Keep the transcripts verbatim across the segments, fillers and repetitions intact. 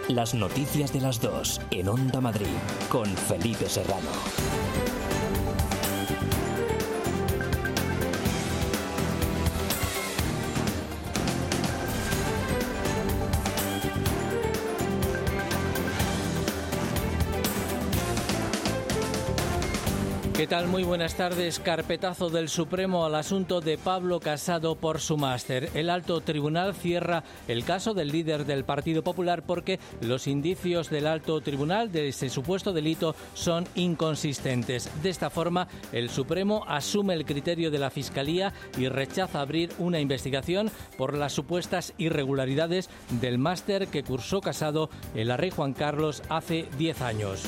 Las noticias de las dos en Onda Madrid con Felipe Serrano. ¿Qué tal? Muy buenas tardes. Carpetazo del Supremo al asunto de Pablo Casado por su máster. El alto tribunal cierra el caso del líder del Partido Popular porque los indicios del alto tribunal de ese supuesto delito son inconsistentes. De esta forma, el Supremo asume el criterio de la Fiscalía y rechaza abrir una investigación por las supuestas irregularidades del máster que cursó Casado en la Rey Juan Carlos hace diez años.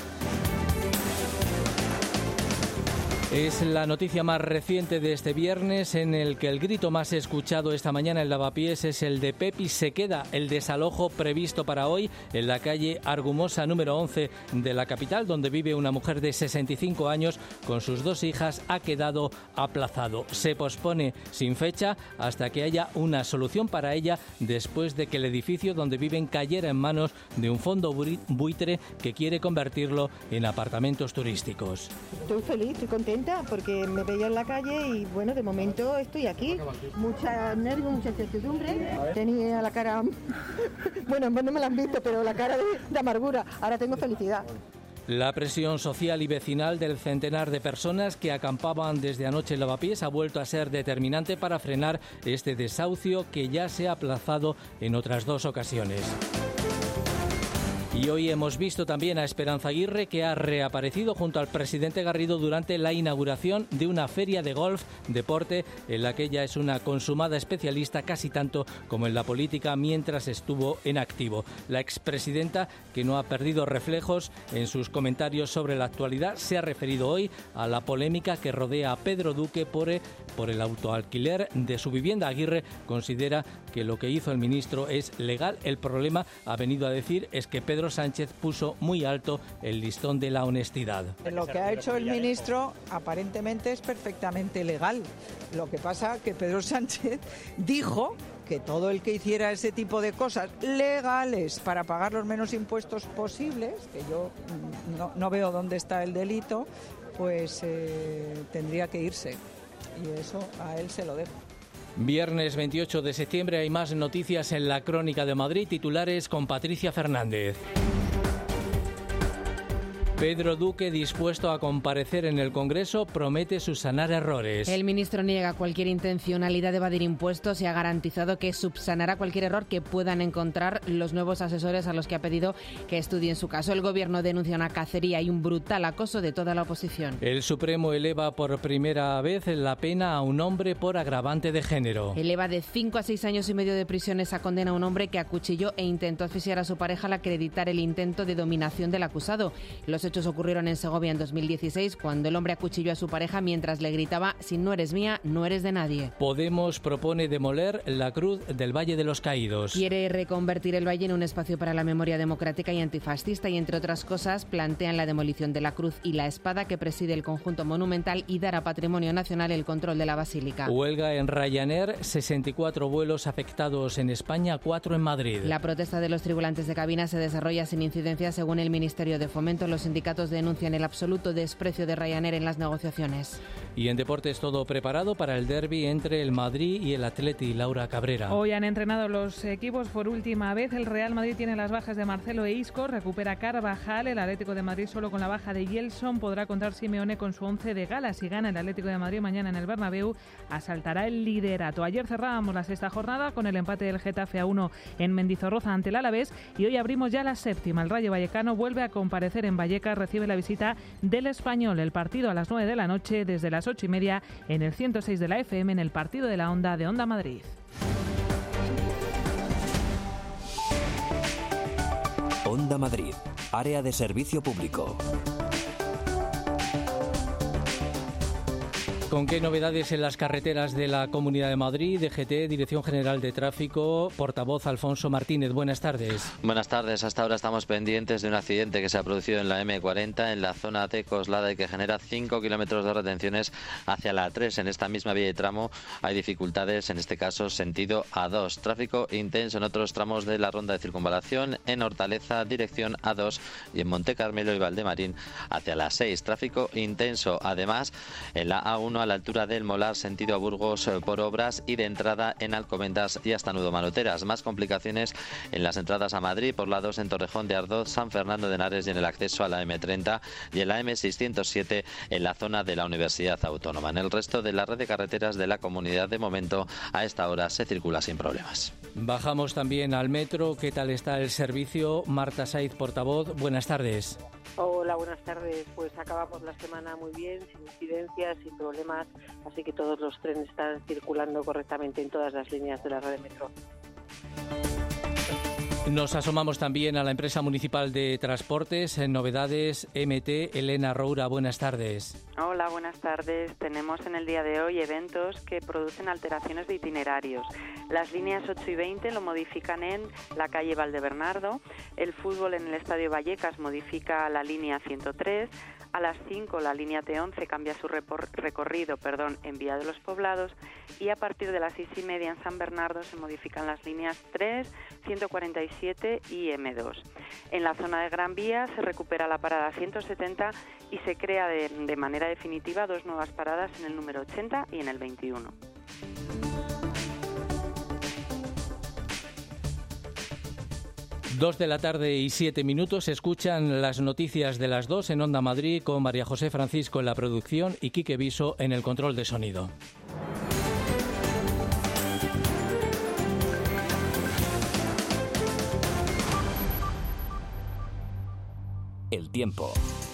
Es la noticia más reciente de este viernes, en el que el grito más escuchado esta mañana en Lavapiés es el de Pepi se queda. El desalojo previsto para hoy en la calle Argumosa número once de la capital, donde vive una mujer de sesenta y cinco años con sus dos hijas, ha quedado aplazado. Se pospone sin fecha hasta que haya una solución para ella, después de que el edificio donde viven cayera en manos de un fondo buitre que quiere convertirlo en apartamentos turísticos. Estoy feliz, estoy contenta porque me veía en la calle y bueno, de momento estoy aquí. Mucha nervio, mucha incertidumbre. Tenía la cara, bueno, no me la han visto, pero la cara de, de amargura. Ahora tengo felicidad. La presión social y vecinal del centenar de personas que acampaban desde anoche en Lavapiés ha vuelto a ser determinante para frenar este desahucio que ya se ha aplazado en otras dos ocasiones. Y hoy hemos visto también a Esperanza Aguirre, que ha reaparecido junto al presidente Garrido durante la inauguración de una feria de golf, deporte en la que ella es una consumada especialista, casi tanto como en la política mientras estuvo en activo. La expresidenta, que no ha perdido reflejos en sus comentarios sobre la actualidad, se ha referido hoy a la polémica que rodea a Pedro Duque por el, por el autoalquiler de su vivienda. Aguirre considera que lo que hizo el ministro es legal. El problema, ha venido a decir, es que Pedro Sánchez puso muy alto el listón de la honestidad. Lo que ha hecho el ministro aparentemente es perfectamente legal. Lo que pasa que Pedro Sánchez dijo que todo el que hiciera ese tipo de cosas legales para pagar los menos impuestos posibles, que yo no, no veo dónde está el delito, pues eh, tendría que irse. Y eso a él se lo dejo. Viernes veintiocho de septiembre hay más noticias en la Crónica de Madrid. Titulares con Patricia Fernández. Pedro Duque, dispuesto a comparecer en el Congreso, promete subsanar errores. El ministro niega cualquier intencionalidad de evadir impuestos y ha garantizado que subsanará cualquier error que puedan encontrar los nuevos asesores a los que ha pedido que estudien su caso. El Gobierno denuncia una cacería y un brutal acoso de toda la oposición. El Supremo eleva por primera vez la pena a un hombre por agravante de género. Eleva de cinco a seis años y medio de prisión esa condena a un hombre que acuchilló e intentó asfixiar a su pareja al acreditar el intento de dominación del acusado. Los hechos ocurrieron en Segovia en dos mil dieciséis, cuando el hombre acuchilló a su pareja mientras le gritaba: si no eres mía, no eres de nadie. Podemos propone demoler la cruz del Valle de los Caídos. Quiere reconvertir el valle en un espacio para la memoria democrática y antifascista y, entre otras cosas, plantean la demolición de la cruz y la espada que preside el conjunto monumental y dar a Patrimonio Nacional el control de la basílica. Huelga en Ryanair, sesenta y cuatro vuelos afectados en España, cuatro en Madrid. La protesta de los tripulantes de cabina se desarrolla sin incidencia, según el Ministerio de Fomento. Los sindicatos denuncian el absoluto desprecio de Ryanair en las negociaciones. Y en deportes, todo preparado para el derbi entre el Madrid y el Atleti. Laura Cabrera. Hoy han entrenado los equipos por última vez. El Real Madrid tiene las bajas de Marcelo e Isco, recupera Carvajal. El Atlético de Madrid solo con la baja de Gelson. Podrá contar Simeone con su once de gala. Si gana el Atlético de Madrid mañana en el Bernabéu, asaltará el liderato. Ayer cerrábamos la sexta jornada con el empate del Getafe a uno en Mendizorroza ante el Alavés y hoy abrimos ya la séptima. El Rayo Vallecano vuelve a comparecer en Vallecas, recibe la visita del Español. El partido a las nueve de la noche, desde las ocho y media en el ciento seis de la F M, en el partido de la Onda de Onda Madrid. Onda Madrid, área de servicio público. ¿Con qué novedades en las carreteras de la Comunidad de Madrid? D G T, Dirección General de Tráfico, portavoz Alfonso Martínez. Buenas tardes. Buenas tardes. Hasta ahora estamos pendientes de un accidente que se ha producido en la eme cuarenta en la zona de Coslada y que genera cinco kilómetros de retenciones hacia la A tres. En esta misma vía y tramo hay dificultades, en este caso sentido A dos. Tráfico intenso en otros tramos de la ronda de circunvalación, en Hortaleza, dirección A dos, y en Monte Carmelo y Valdemarín hacia la seis. Tráfico intenso, además, en la A uno a la altura del Molar, sentido a Burgos, por obras, y de entrada en Alcobendas y hasta Nudo Manoteras. Más complicaciones en las entradas a Madrid por la dos en Torrejón de Ardoz, San Fernando de Henares y en el acceso a la eme treinta y en la eme seiscientos siete en la zona de la Universidad Autónoma. En el resto de la red de carreteras de la comunidad, de momento, a esta hora se circula sin problemas. Bajamos también al metro. ¿Qué tal está el servicio? Marta Saiz, portavoz. Buenas tardes. Hola, buenas tardes. Pues acabamos la semana muy bien, sin incidencias, sin problemas, así que todos los trenes están circulando correctamente en todas las líneas de la red de metro. Nos asomamos también a la empresa municipal de transportes. En novedades, eme te, Elena Roura, buenas tardes. Hola, buenas tardes. Tenemos en el día de hoy eventos que producen alteraciones de itinerarios. Las líneas ocho y veinte lo modifican en la calle Valdebernardo. El fútbol en el Estadio Vallecas modifica la línea ciento tres. A las cinco la línea te once cambia su recorrido perdón, en Vía de los Poblados, y a partir de las seis y media en San Bernardo se modifican las líneas tres, ciento cuarenta y siete y eme dos. En la zona de Gran Vía se recupera la parada ciento setenta y se crea de, de manera definitiva dos nuevas paradas en el número ochenta y en el veintiuno. Dos de la tarde y siete minutos. Escuchan las noticias de las dos en Onda Madrid con María José Francisco en la producción y Quique Viso en el control de sonido. El tiempo.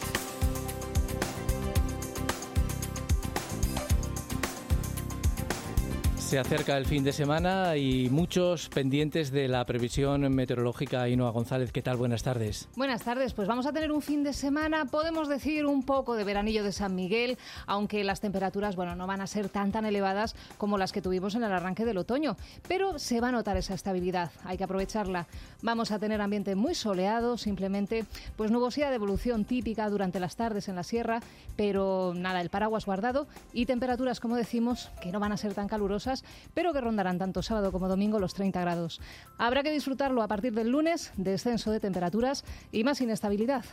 Se acerca el fin de semana y muchos pendientes de la previsión meteorológica. Ainhoa González, ¿qué tal? Buenas tardes. Buenas tardes. Pues vamos a tener un fin de semana, podemos decir, un poco de veranillo de San Miguel, aunque las temperaturas, bueno, no van a ser tan tan elevadas como las que tuvimos en el arranque del otoño, pero se va a notar esa estabilidad, hay que aprovecharla. Vamos a tener ambiente muy soleado, simplemente pues nubosidad de evolución típica durante las tardes en la sierra, pero nada, el paraguas guardado, y temperaturas, como decimos, que no van a ser tan calurosas, pero que rondarán tanto sábado como domingo los treinta grados. Habrá que disfrutarlo a partir del lunes, descenso de temperaturas y más inestabilidad.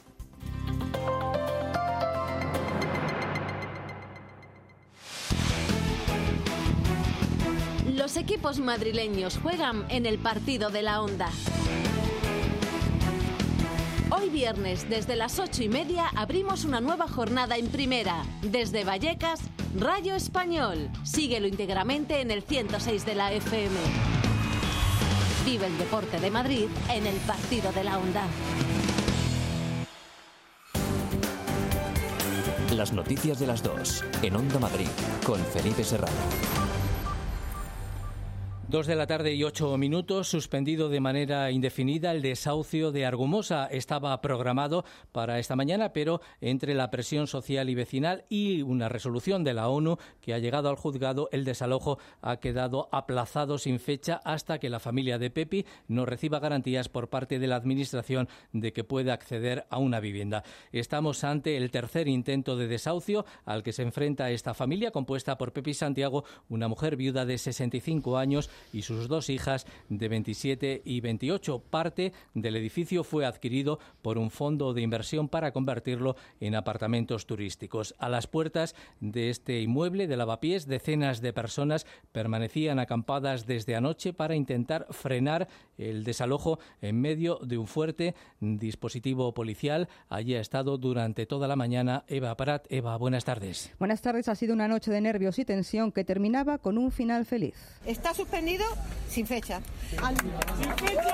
Los equipos madrileños juegan en el partido de la Onda. Hoy viernes, desde las ocho y media, abrimos una nueva jornada en primera. Desde Vallecas, Rayo Español. Síguelo íntegramente en el ciento seis de la efe eme. Vive el deporte de Madrid en el partido de la Onda. Las noticias de las dos en Onda Madrid con Felipe Serrano. Dos de la tarde y ocho minutos, suspendido de manera indefinida el desahucio de Argumosa. Estaba programado para esta mañana, pero entre la presión social y vecinal y una resolución de la ONU que ha llegado al juzgado, el desalojo ha quedado aplazado sin fecha hasta que la familia de Pepi no reciba garantías por parte de la Administración de que pueda acceder a una vivienda. Estamos ante el tercer intento de desahucio al que se enfrenta esta familia, compuesta por Pepi Santiago, una mujer viuda de sesenta y cinco años, y sus dos hijas de veintisiete y veintiocho. Parte del edificio fue adquirido por un fondo de inversión para convertirlo en apartamentos turísticos. A las puertas de este inmueble de Lavapiés, decenas de personas permanecían acampadas desde anoche para intentar frenar el desalojo en medio de un fuerte dispositivo policial. Allí ha estado durante toda la mañana Eva Prat. Eva, buenas tardes. Buenas tardes. Ha sido una noche de nervios y tensión que terminaba con un final feliz. Está suspendido sin fecha. Al... ¡Sin fecha!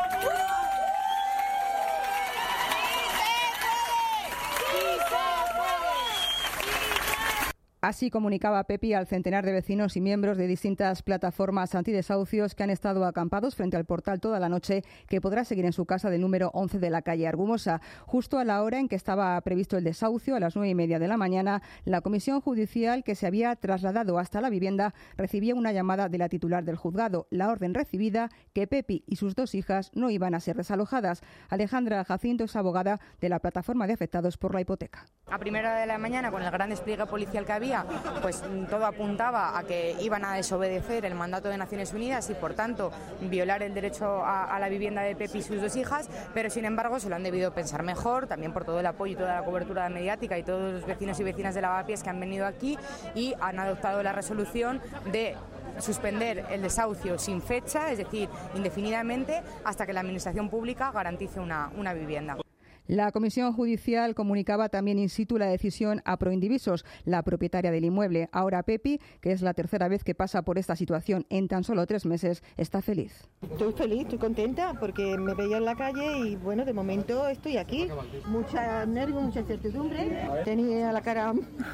Así comunicaba Pepi al centenar de vecinos y miembros de distintas plataformas antidesahucios que han estado acampados frente al portal toda la noche, que podrá seguir en su casa del número once de la calle Argumosa. Justo a la hora en que estaba previsto el desahucio, a las nueve y media de la mañana, la comisión judicial que se había trasladado hasta la vivienda recibía una llamada de la titular del juzgado. La orden recibida, que Pepi y sus dos hijas no iban a ser desalojadas. Alejandra Jacinto es abogada de la plataforma de afectados por la hipoteca. A primera hora de la mañana, con el gran despliegue policial que había, pues todo apuntaba a que iban a desobedecer el mandato de Naciones Unidas y, por tanto, violar el derecho a, a la vivienda de Pepi y sus dos hijas, pero sin embargo se lo han debido pensar mejor, también por todo el apoyo y toda la cobertura mediática y todos los vecinos y vecinas de Lavapiés que han venido aquí, y han adoptado la resolución de suspender el desahucio sin fecha, es decir, indefinidamente, hasta que la Administración Pública garantice una, una vivienda. La comisión judicial comunicaba también in situ la decisión a Proindivisos, la propietaria del inmueble. Ahora Pepi, que es la tercera vez que pasa por esta situación en tan solo tres meses, está feliz. Estoy feliz, estoy contenta porque me veía en la calle y bueno, de momento estoy aquí. Mucha nervio, mucha incertidumbre. Tenía la cara,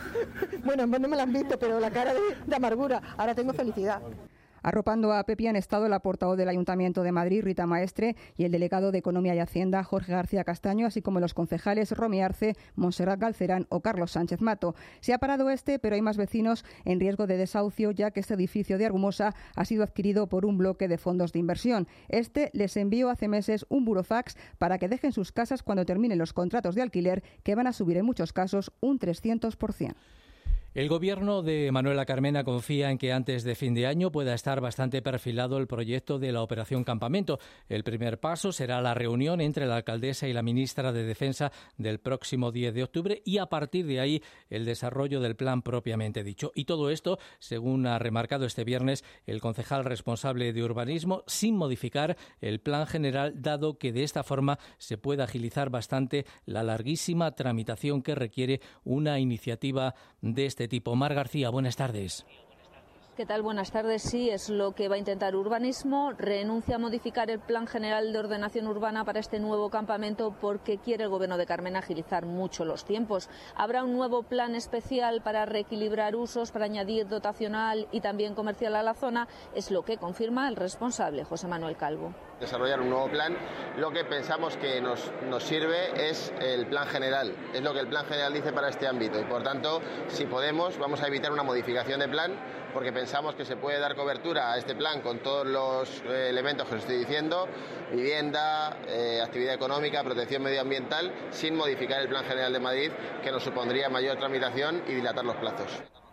bueno, no me la han visto, pero la cara de, de amargura. Ahora tengo felicidad. Arropando a Pepi han estado la portavoz del Ayuntamiento de Madrid, Rita Maestre, y el delegado de Economía y Hacienda, Jorge García Castaño, así como los concejales Romy Arce, Montserrat Galcerán o Carlos Sánchez Mato. Se ha parado este, pero hay más vecinos en riesgo de desahucio, ya que este edificio de Argumosa ha sido adquirido por un bloque de fondos de inversión. Este les envió hace meses un burofax para que dejen sus casas cuando terminen los contratos de alquiler, que van a subir en muchos casos un trescientos por ciento. El Gobierno de Manuela Carmena confía en que antes de fin de año pueda estar bastante perfilado el proyecto de la Operación Campamento. El primer paso será la reunión entre la alcaldesa y la ministra de Defensa del próximo diez de octubre y, a partir de ahí, el desarrollo del plan propiamente dicho. Y todo esto, según ha remarcado este viernes el concejal responsable de urbanismo, sin modificar el plan general, dado que de esta forma se puede agilizar bastante la larguísima tramitación que requiere una iniciativa de este tipo. Mar García, buenas tardes. ¿Qué tal? Buenas tardes. Sí, es lo que va a intentar Urbanismo. Renuncia a modificar el Plan General de Ordenación Urbana para este nuevo campamento porque quiere el Gobierno de Carmena agilizar mucho los tiempos. Habrá un nuevo plan especial para reequilibrar usos, para añadir dotacional y también comercial a la zona. Es lo que confirma el responsable, José Manuel Calvo. Desarrollar un nuevo plan. Lo que pensamos que nos, nos sirve es el plan general. Es lo que el plan general dice para este ámbito. Y por tanto, si podemos, vamos a evitar una modificación de plan, porque pensamos que se puede dar cobertura a este plan con todos los eh, elementos que os estoy diciendo: vivienda, eh, actividad económica, protección medioambiental, sin modificar el Plan General de Madrid, que nos supondría mayor tramitación y dilatar los plazos.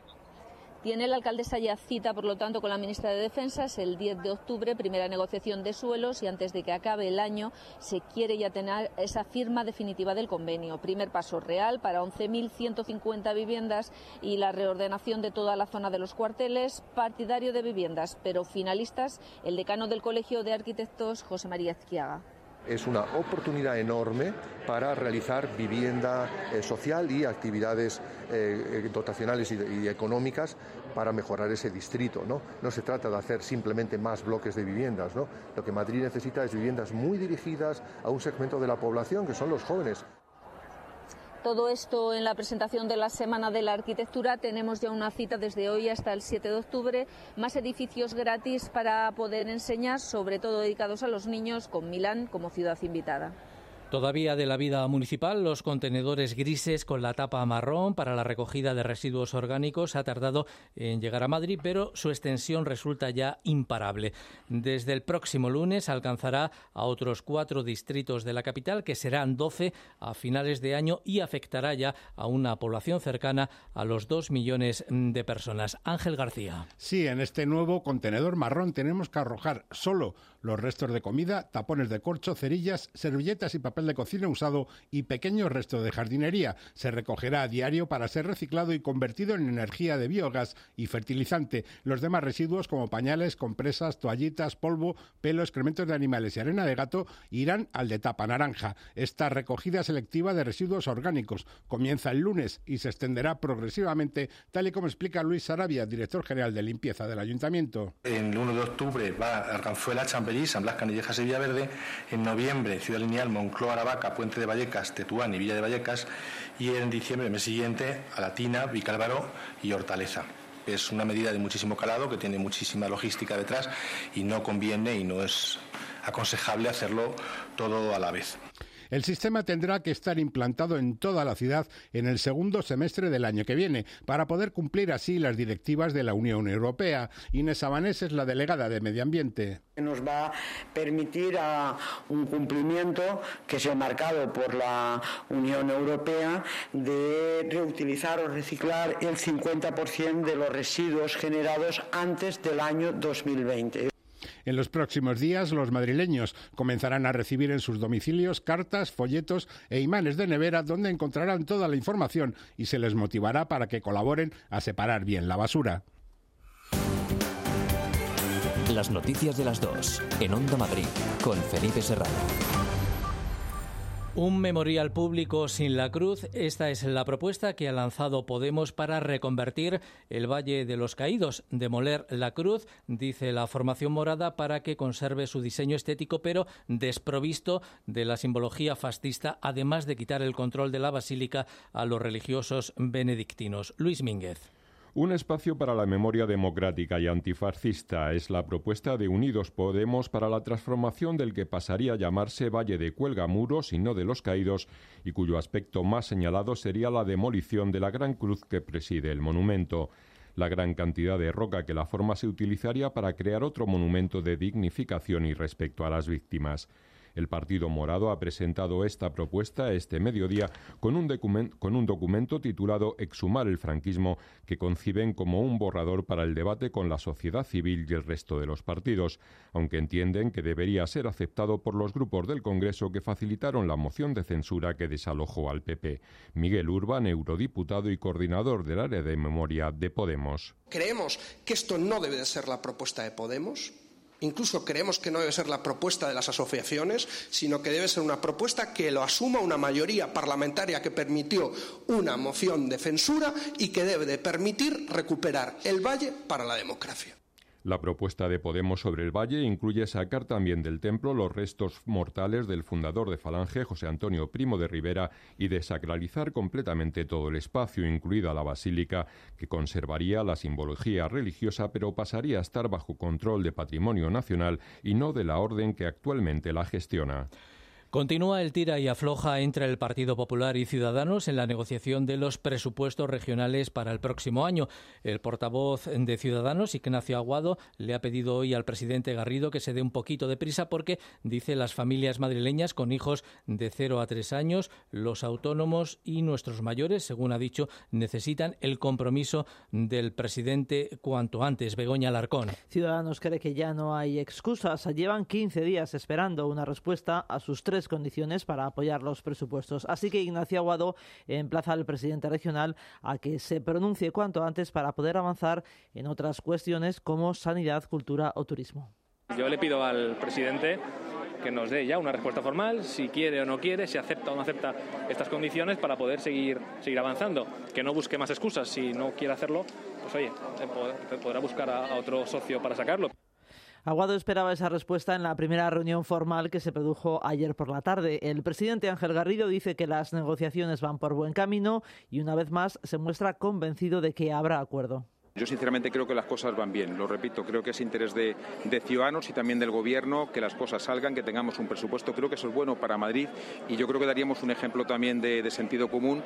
Tiene la alcaldesa ya cita, por lo tanto, con la ministra de Defensa, es el diez de octubre, primera negociación de suelos, y antes de que acabe el año se quiere ya tener esa firma definitiva del convenio. Primer paso real para once mil ciento cincuenta viviendas y la reordenación de toda la zona de los cuarteles, partidario de viviendas, pero finalistas el decano del Colegio de Arquitectos, José María Ezquiaga. Es una oportunidad enorme para realizar vivienda eh, social y actividades eh, dotacionales y, y económicas para mejorar ese distrito, ¿no? No se trata de hacer simplemente más bloques de viviendas, ¿no? Lo que Madrid necesita es viviendas muy dirigidas a un segmento de la población, que son los jóvenes. Todo esto en la presentación de la Semana de la Arquitectura. Tenemos ya una cita desde hoy hasta el siete de octubre. Más edificios gratis para poder enseñar, sobre todo dedicados a los niños, con Milán como ciudad invitada. Todavía de la vida municipal, los contenedores grises con la tapa marrón para la recogida de residuos orgánicos ha tardado en llegar a Madrid, pero su extensión resulta ya imparable. Desde el próximo lunes alcanzará a otros cuatro distritos de la capital, que serán doce a finales de año, y afectará ya a una población cercana a los dos millones de personas. Ángel García. Sí, en este nuevo contenedor marrón tenemos que arrojar solo los restos de comida, tapones de corcho, cerillas, servilletas y papel de cocina usado y pequeños restos de jardinería. Se recogerá a diario para ser reciclado y convertido en energía de biogás y fertilizante. Los demás residuos, como pañales, compresas, toallitas, polvo, pelo, excrementos de animales y arena de gato, irán al de tapa naranja. Esta recogida selectiva de residuos orgánicos comienza el lunes y se extenderá progresivamente, tal y como explica Luis Sarabia, director general de limpieza del Ayuntamiento. En el uno de octubre va a Arganzuela, Chamberí, San Blas, Canillejas y Villaverde. En noviembre, Ciudad Lineal, Moncloa, Santiago Aravaca, Puente de Vallecas, Tetuán y Villa de Vallecas, y en diciembre, el mes siguiente, a Latina, Vicálvaro y Hortaleza. Es una medida de muchísimo calado, que tiene muchísima logística detrás y no conviene y no es aconsejable hacerlo todo a la vez. El sistema tendrá que estar implantado en toda la ciudad en el segundo semestre del año que viene, para poder cumplir así las directivas de la Unión Europea. Inés Sabanés es la delegada de Medio Ambiente. Nos va a permitir a un cumplimiento que se ha marcado por la Unión Europea de reutilizar o reciclar el cincuenta por ciento de los residuos generados antes del año dos mil veinte. En los próximos días, los madrileños comenzarán a recibir en sus domicilios cartas, folletos e imanes de nevera donde encontrarán toda la información y se les motivará para que colaboren a separar bien la basura. Las noticias de las dos, en Onda Madrid, con Felipe Serrano. Un memorial público sin la cruz, esta es la propuesta que ha lanzado Podemos para reconvertir el Valle de los Caídos, demoler la cruz, dice la formación morada, para que conserve su diseño estético pero desprovisto de la simbología fascista, además de quitar el control de la basílica a los religiosos benedictinos. Luis Mínguez. Un espacio para la memoria democrática y antifascista es la propuesta de Unidos Podemos para la transformación del que pasaría a llamarse Valle de Cuelgamuros y no de los Caídos, y cuyo aspecto más señalado sería la demolición de la gran cruz que preside el monumento. La gran cantidad de roca que la forma se utilizaría para crear otro monumento de dignificación y respeto a las víctimas. El Partido Morado ha presentado esta propuesta este mediodía con un, document- con un documento titulado Exhumar el franquismo, que conciben como un borrador para el debate con la sociedad civil y el resto de los partidos, aunque entienden que debería ser aceptado por los grupos del Congreso que facilitaron la moción de censura que desalojó al P P. Miguel Urban, eurodiputado y coordinador del área de memoria de Podemos. Creemos que esto no debe de ser la propuesta de Podemos. Incluso creemos que no debe ser la propuesta de las asociaciones, sino que debe ser una propuesta que lo asuma una mayoría parlamentaria que permitió una moción de censura y que debe de permitir recuperar el valle para la democracia. La propuesta de Podemos sobre el Valle incluye sacar también del templo los restos mortales del fundador de Falange, José Antonio Primo de Rivera, y desacralizar completamente todo el espacio, incluida la basílica, que conservaría la simbología religiosa, pero pasaría a estar bajo control de Patrimonio Nacional y no de la orden que actualmente la gestiona. Continúa el tira y afloja entre el Partido Popular y Ciudadanos en la negociación de los presupuestos regionales para el próximo año. El portavoz de Ciudadanos, Ignacio Aguado, le ha pedido hoy al presidente Garrido que se dé un poquito de prisa porque, dice, las familias madrileñas con hijos de cero a tres años, los autónomos y nuestros mayores, según ha dicho, necesitan el compromiso del presidente cuanto antes. Begoña Alarcón. Ciudadanos cree que ya no hay excusas. Llevan quince días esperando una respuesta a sus tres condiciones para apoyar los presupuestos. Así que Ignacio Aguado emplaza al presidente regional a que se pronuncie cuanto antes para poder avanzar en otras cuestiones como sanidad, cultura o turismo. Yo le pido al presidente que nos dé ya una respuesta formal, si quiere o no quiere, si acepta o no acepta estas condiciones para poder seguir, seguir avanzando. Que no busque más excusas. Si no quiere hacerlo, pues oye, podrá buscar a, a otro socio para sacarlo. Aguado esperaba esa respuesta en la primera reunión formal que se produjo ayer por la tarde. El presidente Ángel Garrido dice que las negociaciones van por buen camino y una vez más se muestra convencido de que habrá acuerdo. Yo sinceramente creo que las cosas van bien, lo repito, creo que es interés de, de Ciudadanos y también del Gobierno que las cosas salgan, que tengamos un presupuesto, creo que eso es bueno para Madrid y yo creo que daríamos un ejemplo también de, de sentido común.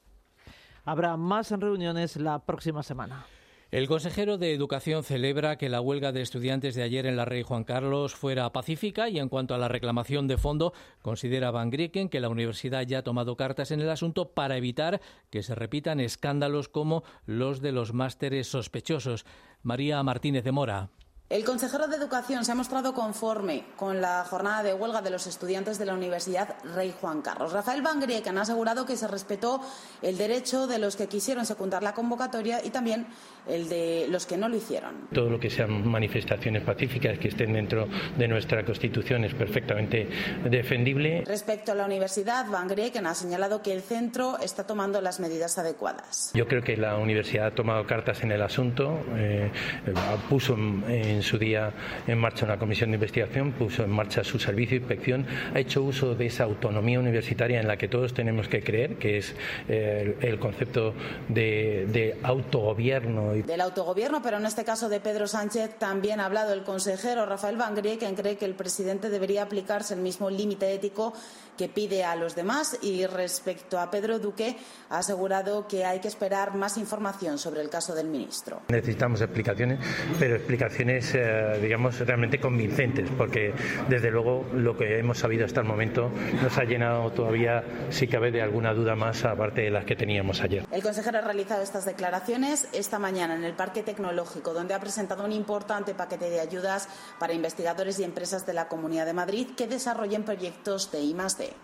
Habrá más reuniones la próxima semana. El consejero de Educación celebra que la huelga de estudiantes de ayer en la Rey Juan Carlos fuera pacífica y en cuanto a la reclamación de fondo, considera Van Grieken que la universidad ya ha tomado cartas en el asunto para evitar que se repitan escándalos como los de los másteres sospechosos. María Martínez de Mora. El consejero de Educación se ha mostrado conforme con la jornada de huelga de los estudiantes de la Universidad Rey Juan Carlos. Rafael Van Grieken ha asegurado que se respetó el derecho de los que quisieron secundar la convocatoria y también el de los que no lo hicieron. Todo lo que sean manifestaciones pacíficas que estén dentro de nuestra Constitución es perfectamente defendible. Respecto a la universidad, Van Grieken ha señalado que el centro está tomando las medidas adecuadas. Yo creo que la universidad ha tomado cartas en el asunto, eh, puso en en su día en marcha una comisión de investigación, puso en marcha su servicio de inspección, ha hecho uso de esa autonomía universitaria en la que todos tenemos que creer, que es eh, el, el concepto de, de autogobierno. Del autogobierno, pero en este caso de Pedro Sánchez, también ha hablado el consejero Rafael Vangrie, quien cree que el presidente debería aplicarse el mismo límite ético que pide a los demás. Y respecto a Pedro Duque, ha asegurado que hay que esperar más información sobre el caso del ministro. Necesitamos explicaciones, pero explicaciones, eh, digamos, realmente convincentes, porque desde luego lo que hemos sabido hasta el momento nos ha llenado todavía, si cabe, de alguna duda más, aparte de las que teníamos ayer. El consejero ha realizado estas declaraciones esta mañana en el Parque Tecnológico, donde ha presentado un importante paquete de ayudas para investigadores y empresas de la Comunidad de Madrid que desarrollen proyectos de I más D.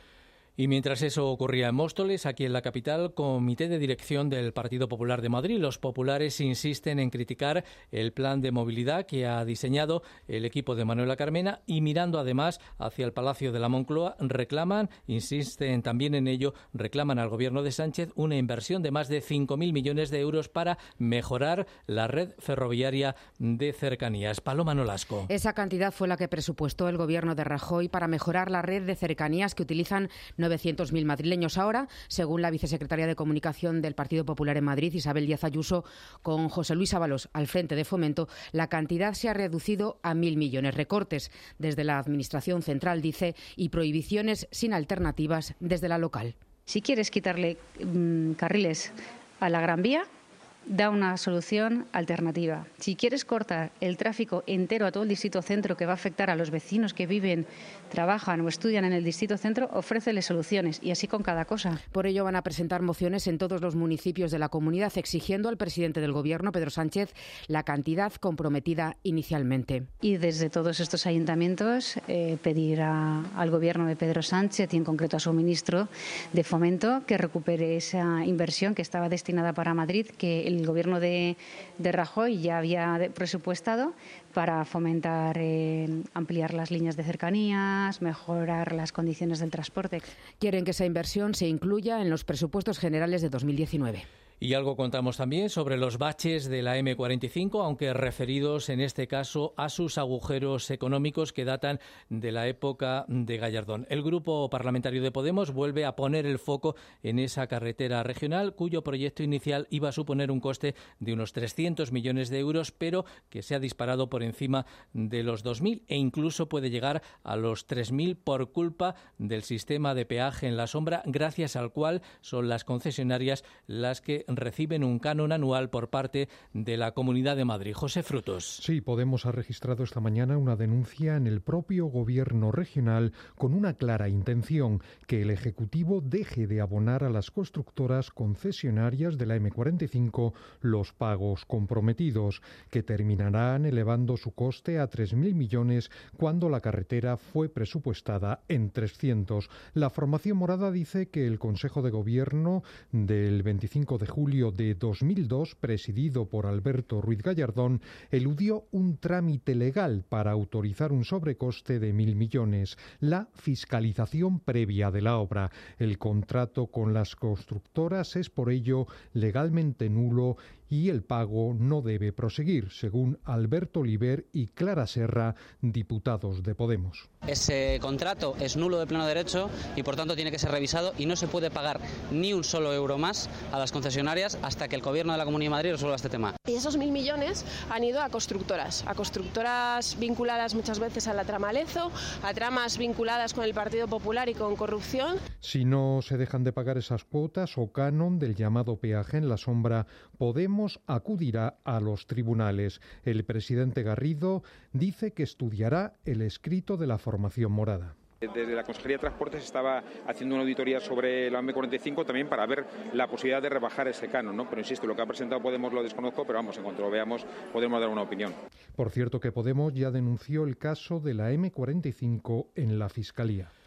Y mientras eso ocurría en Móstoles, aquí en la capital, comité de dirección del Partido Popular de Madrid. Los populares insisten en criticar el plan de movilidad que ha diseñado el equipo de Manuela Carmena y, mirando además hacia el Palacio de la Moncloa, reclaman, insisten también en ello, reclaman al gobierno de Sánchez una inversión de más de cinco mil millones de euros para mejorar la red ferroviaria de cercanías. Paloma Nolasco. Esa cantidad fue la que presupuestó el gobierno de Rajoy para mejorar la red de cercanías que utilizan novecientos mil madrileños. Ahora, según la vicesecretaria de Comunicación del Partido Popular en Madrid, Isabel Díaz Ayuso, con José Luis Ábalos al frente de Fomento, la cantidad se ha reducido a mil millones. Recortes desde la Administración central, dice, y prohibiciones sin alternativas desde la local. Si quieres quitarle mmm, carriles a la Gran Vía, da una solución alternativa. Si quieres cortar el tráfico entero a todo el distrito centro, que va a afectar a los vecinos que viven, trabajan o estudian en el distrito centro, ofrécele soluciones, y así con cada cosa. Por ello van a presentar mociones en todos los municipios de la comunidad, exigiendo al presidente del Gobierno, Pedro Sánchez, la cantidad comprometida inicialmente. Y desde todos estos ayuntamientos eh, pedir a, al Gobierno de Pedro Sánchez y en concreto a su ministro de Fomento que recupere esa inversión que estaba destinada para Madrid, que el Gobierno de, de Rajoy ya había presupuestado para fomentar, eh, ampliar las líneas de cercanías, mejorar las condiciones del transporte. Quieren que esa inversión se incluya en los presupuestos generales de dos mil diecinueve. Y algo contamos también sobre los baches de la eme cuarenta y cinco, aunque referidos en este caso a sus agujeros económicos que datan de la época de Gallardón. El Grupo Parlamentario de Podemos vuelve a poner el foco en esa carretera regional, cuyo proyecto inicial iba a suponer un coste de unos trescientos millones de euros, pero que se ha disparado por encima de los dos mil e incluso puede llegar a los tres mil por culpa del sistema de peaje en la sombra, gracias al cual son las concesionarias las que reciben un canon anual por parte de la Comunidad de Madrid. José Frutos. Sí, Podemos ha registrado esta mañana una denuncia en el propio Gobierno regional con una clara intención: que el Ejecutivo deje de abonar a las constructoras concesionarias de la eme cuarenta y cinco los pagos comprometidos, que terminarán elevando su coste a tres mil millones cuando la carretera fue presupuestada en trescientos. La formación morada dice que el Consejo de Gobierno del veinticinco de julio de dos mil dos, presidido por Alberto Ruiz Gallardón, eludió un trámite legal para autorizar un sobrecoste de mil millones, la fiscalización previa de la obra. El contrato con las constructoras es por ello legalmente nulo y el pago no debe proseguir, según Alberto Oliver y Clara Serra, diputados de Podemos. Ese contrato es nulo de pleno derecho y por tanto tiene que ser revisado y no se puede pagar ni un solo euro más a las concesionarias hasta que el Gobierno de la Comunidad de Madrid resuelva este tema. Y esos mil millones han ido a constructoras, a constructoras vinculadas muchas veces a la trama Lezo, a tramas vinculadas con el Partido Popular y con corrupción. Si no se dejan de pagar esas cuotas o canon del llamado peaje en la sombra, Podemos acudirá a los tribunales. El presidente Garrido dice que estudiará el escrito de la formación morada. Desde la Consejería de Transportes estaba haciendo una auditoría sobre la eme cuarenta y cinco también para ver la posibilidad de rebajar ese canon, ¿no? Pero insisto, lo que ha presentado Podemos lo desconozco, pero vamos, en cuanto lo veamos podemos dar una opinión. Por cierto que Podemos ya denunció el caso de la eme cuarenta y cinco en la Fiscalía.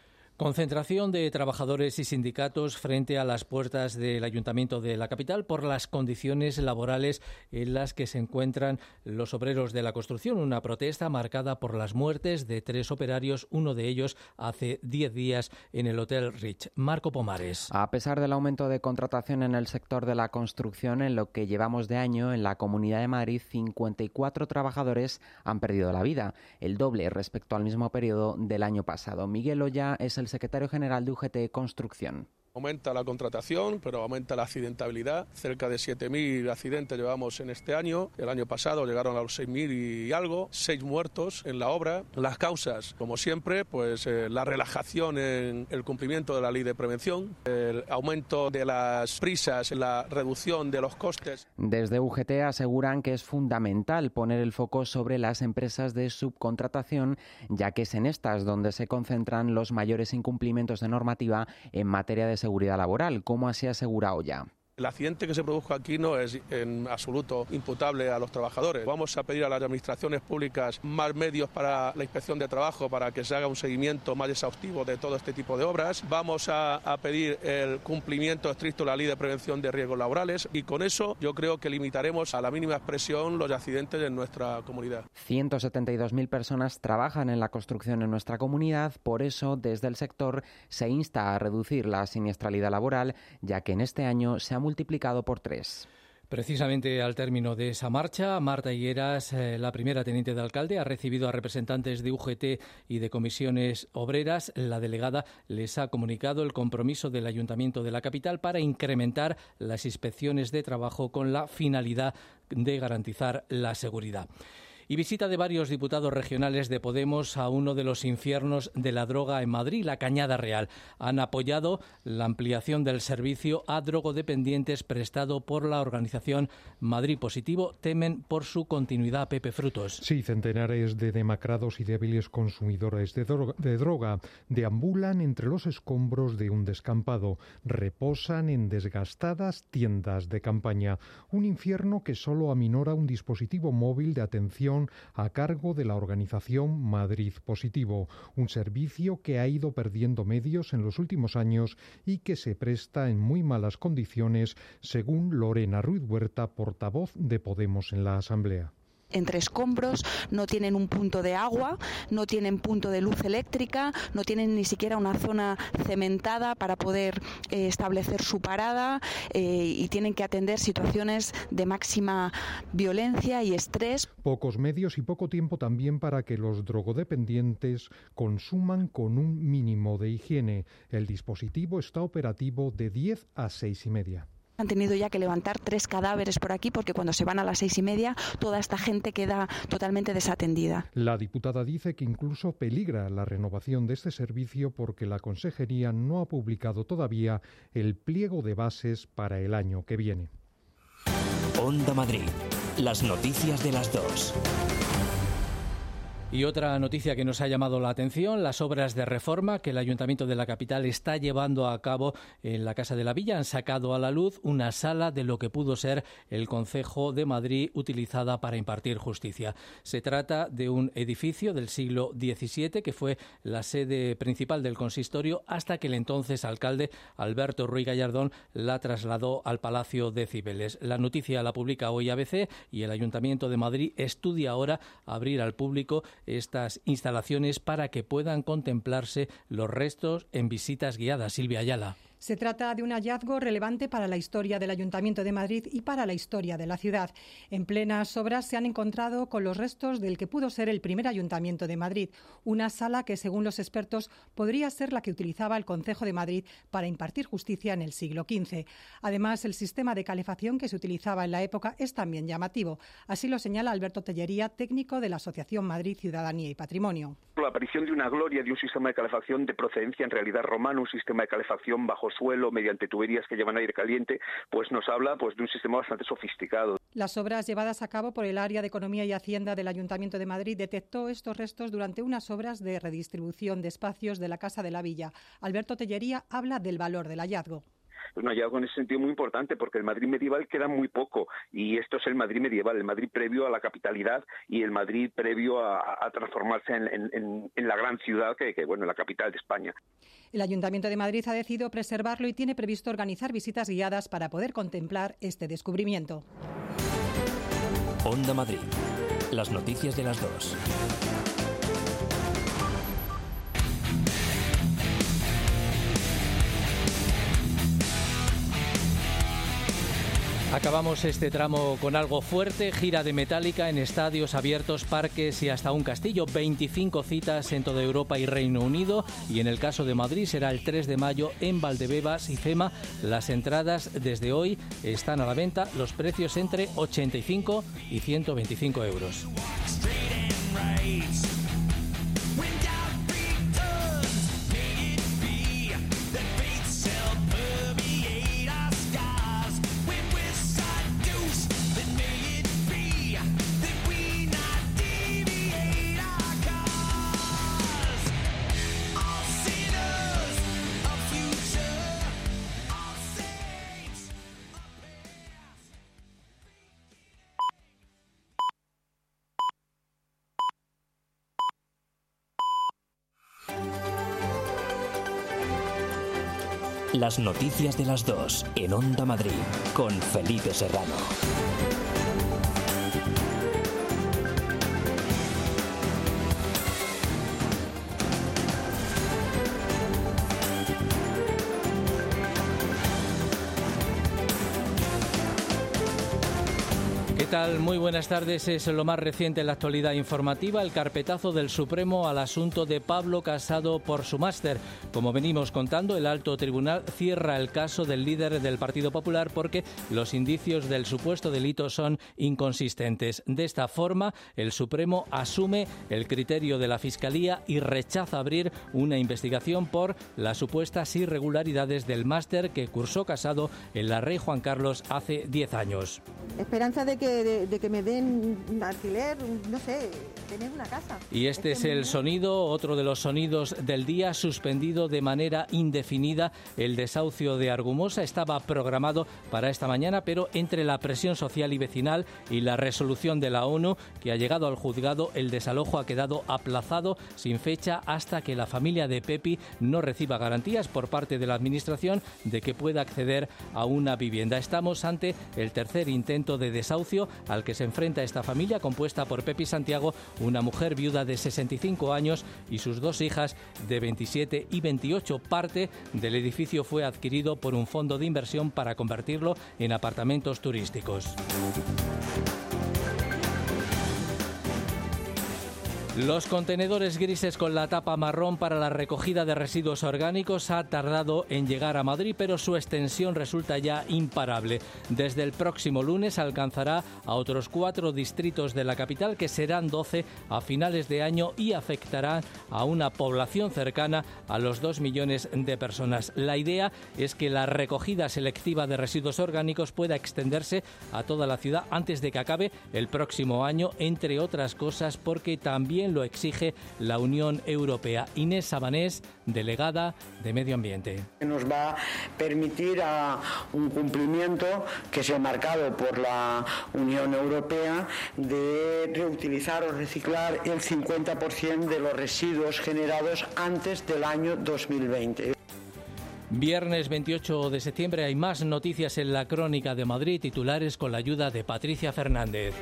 Concentración de trabajadores y sindicatos frente a las puertas del Ayuntamiento de la capital por las condiciones laborales en las que se encuentran los obreros de la construcción. Una protesta marcada por las muertes de tres operarios, uno de ellos hace diez días en el Hotel Rich. Marco Pomares. A pesar del aumento de contratación en el sector de la construcción, en lo que llevamos de año, en la Comunidad de Madrid, cincuenta y cuatro trabajadores han perdido la vida, el doble respecto al mismo periodo del año pasado. Miguel Oya es el secretario general de U G T Construcción. Aumenta la contratación, pero aumenta la accidentabilidad. Cerca de siete mil accidentes llevamos en este año. El año pasado llegaron a los seis mil y algo. Seis muertos en la obra. Las causas, como siempre, pues eh, la relajación en el cumplimiento de la ley de prevención, el aumento de las prisas, la reducción de los costes. Desde U G T aseguran que es fundamental poner el foco sobre las empresas de subcontratación, ya que es en estas donde se concentran los mayores incumplimientos de normativa en materia de seguridad laboral, como así asegura Oya. El accidente que se produjo aquí no es en absoluto imputable a los trabajadores. Vamos a pedir a las administraciones públicas más medios para la inspección de trabajo, para que se haga un seguimiento más exhaustivo de todo este tipo de obras. Vamos a, a pedir el cumplimiento estricto de la ley de prevención de riesgos laborales y con eso yo creo que limitaremos a la mínima expresión los accidentes en nuestra comunidad. ciento setenta y dos mil personas trabajan en la construcción en nuestra comunidad, por eso desde el sector se insta a reducir la siniestralidad laboral, ya que en este año se ha multiplicado por tres. Precisamente al término de esa marcha, Marta Higueras, eh, la primera teniente de alcalde, ha recibido a representantes de U G T y de comisiones obreras. La delegada les ha comunicado el compromiso del Ayuntamiento de la capital para incrementar las inspecciones de trabajo con la finalidad de garantizar la seguridad. Y visita de varios diputados regionales de Podemos a uno de los infiernos de la droga en Madrid, la Cañada Real. Han apoyado la ampliación del servicio a drogodependientes prestado por la organización Madrid Positivo. Temen por su continuidad. Pepe Frutos. Sí, centenares de demacrados y débiles consumidores de droga, de droga deambulan entre los escombros de un descampado. Reposan en desgastadas tiendas de campaña. Un infierno que solo aminora un dispositivo móvil de atención a cargo de la organización Madrid Positivo, un servicio que ha ido perdiendo medios en los últimos años y que se presta en muy malas condiciones, según Lorena Ruiz Huerta, portavoz de Podemos en la Asamblea. Entre escombros, no tienen un punto de agua, no tienen punto de luz eléctrica, no tienen ni siquiera una zona cementada para poder eh, establecer su parada eh, y tienen que atender situaciones de máxima violencia y estrés. Pocos medios y poco tiempo también para que los drogodependientes consuman con un mínimo de higiene. El dispositivo está operativo de diez a seis y media. Han tenido ya que levantar tres cadáveres por aquí porque cuando se van a las seis y media toda esta gente queda totalmente desatendida. La diputada dice que incluso peligra la renovación de este servicio porque la Consejería no ha publicado todavía el pliego de bases para el año que viene. Onda Madrid. Las noticias de las dos. Y otra noticia que nos ha llamado la atención, las obras de reforma que el Ayuntamiento de la capital está llevando a cabo en la Casa de la Villa han sacado a la luz una sala de lo que pudo ser el Concejo de Madrid utilizada para impartir justicia. Se trata de un edificio del siglo diecisiete que fue la sede principal del consistorio hasta que el entonces alcalde Alberto Ruiz Gallardón la trasladó al Palacio de Cibeles. La noticia la publica hoy A B C y el Ayuntamiento de Madrid estudia ahora abrir al público estas instalaciones para que puedan contemplarse los restos en visitas guiadas. Silvia Ayala. Se trata de un hallazgo relevante para la historia del Ayuntamiento de Madrid y para la historia de la ciudad. En plenas obras se han encontrado con los restos del que pudo ser el primer Ayuntamiento de Madrid, una sala que, según los expertos, podría ser la que utilizaba el Concejo de Madrid para impartir justicia en el siglo quince. Además, el sistema de calefacción que se utilizaba en la época es también llamativo. Así lo señala Alberto Tellería, técnico de la Asociación Madrid Ciudadanía y Patrimonio. La aparición de una gloria de un sistema de calefacción de procedencia en realidad romano, un sistema de calefacción bajo suelo mediante tuberías que llevan aire caliente, pues nos habla pues de un sistema bastante sofisticado. Las obras llevadas a cabo por el área de Economía y Hacienda del Ayuntamiento de Madrid detectó estos restos durante unas obras de redistribución de espacios de la Casa de la Villa. Alberto Tellería habla del valor del hallazgo. un hallazgo en ese sentido muy importante, porque el Madrid medieval queda muy poco, y esto es el Madrid medieval, el Madrid previo a la capitalidad y el Madrid previo a, a transformarse en, en, en la gran ciudad que, que, bueno, la capital de España. El Ayuntamiento de Madrid ha decidido preservarlo y tiene previsto organizar visitas guiadas para poder contemplar este descubrimiento. Onda Madrid. Las noticias de las dos. Acabamos este tramo con algo fuerte, gira de Metallica en estadios abiertos, parques y hasta un castillo. veinticinco citas en toda Europa y Reino Unido, y en el caso de Madrid será el tres de mayo en Valdebebas y Fema. Las entradas desde hoy están a la venta, los precios entre ochenta y cinco y ciento veinticinco euros. Las noticias de las dos en Onda Madrid con Felipe Serrano. ¿Qué tal? Muy buenas tardes. Es lo más reciente en la actualidad informativa, el carpetazo del Supremo al asunto de Pablo Casado por su máster. Como venimos contando, el alto tribunal cierra el caso del líder del Partido Popular porque los indicios del supuesto delito son inconsistentes. De esta forma, el Supremo asume el criterio de la Fiscalía y rechaza abrir una investigación por las supuestas irregularidades del máster que cursó Casado en la Rey Juan Carlos hace diez años. Esperanza de que De, de que me den un alquiler, no sé, tener una casa. Y este es, es el sonido, otro de los sonidos del día, suspendido de manera indefinida. El desahucio de Argumosa estaba programado para esta mañana, pero entre la presión social y vecinal y la resolución de la ONU que ha llegado al juzgado, el desalojo ha quedado aplazado sin fecha hasta que la familia de Pepi no reciba garantías por parte de la Administración de que pueda acceder a una vivienda. Estamos ante el tercer intento de desahucio al que se enfrenta esta familia compuesta por Pepi Santiago, una mujer viuda de sesenta y cinco años y sus dos hijas de veintisiete y veintiocho. Parte del edificio fue adquirido por un fondo de inversión para convertirlo en apartamentos turísticos. Los contenedores grises con la tapa marrón para la recogida de residuos orgánicos ha tardado en llegar a Madrid, pero su extensión resulta ya imparable. Desde el próximo lunes alcanzará a otros cuatro distritos de la capital, que serán doce a finales de año y afectarán a una población cercana a los dos millones de personas. La idea es que la recogida selectiva de residuos orgánicos pueda extenderse a toda la ciudad antes de que acabe el próximo año, entre otras cosas porque también lo exige la Unión Europea. Inés Sabanés, delegada de Medio Ambiente. Nos va a permitir a un cumplimiento que se ha marcado por la Unión Europea de reutilizar o reciclar el cincuenta por ciento de los residuos generados antes del año dos mil veinte. Viernes veintiocho de septiembre hay más noticias en la Crónica de Madrid, titulares con la ayuda de Patricia Fernández.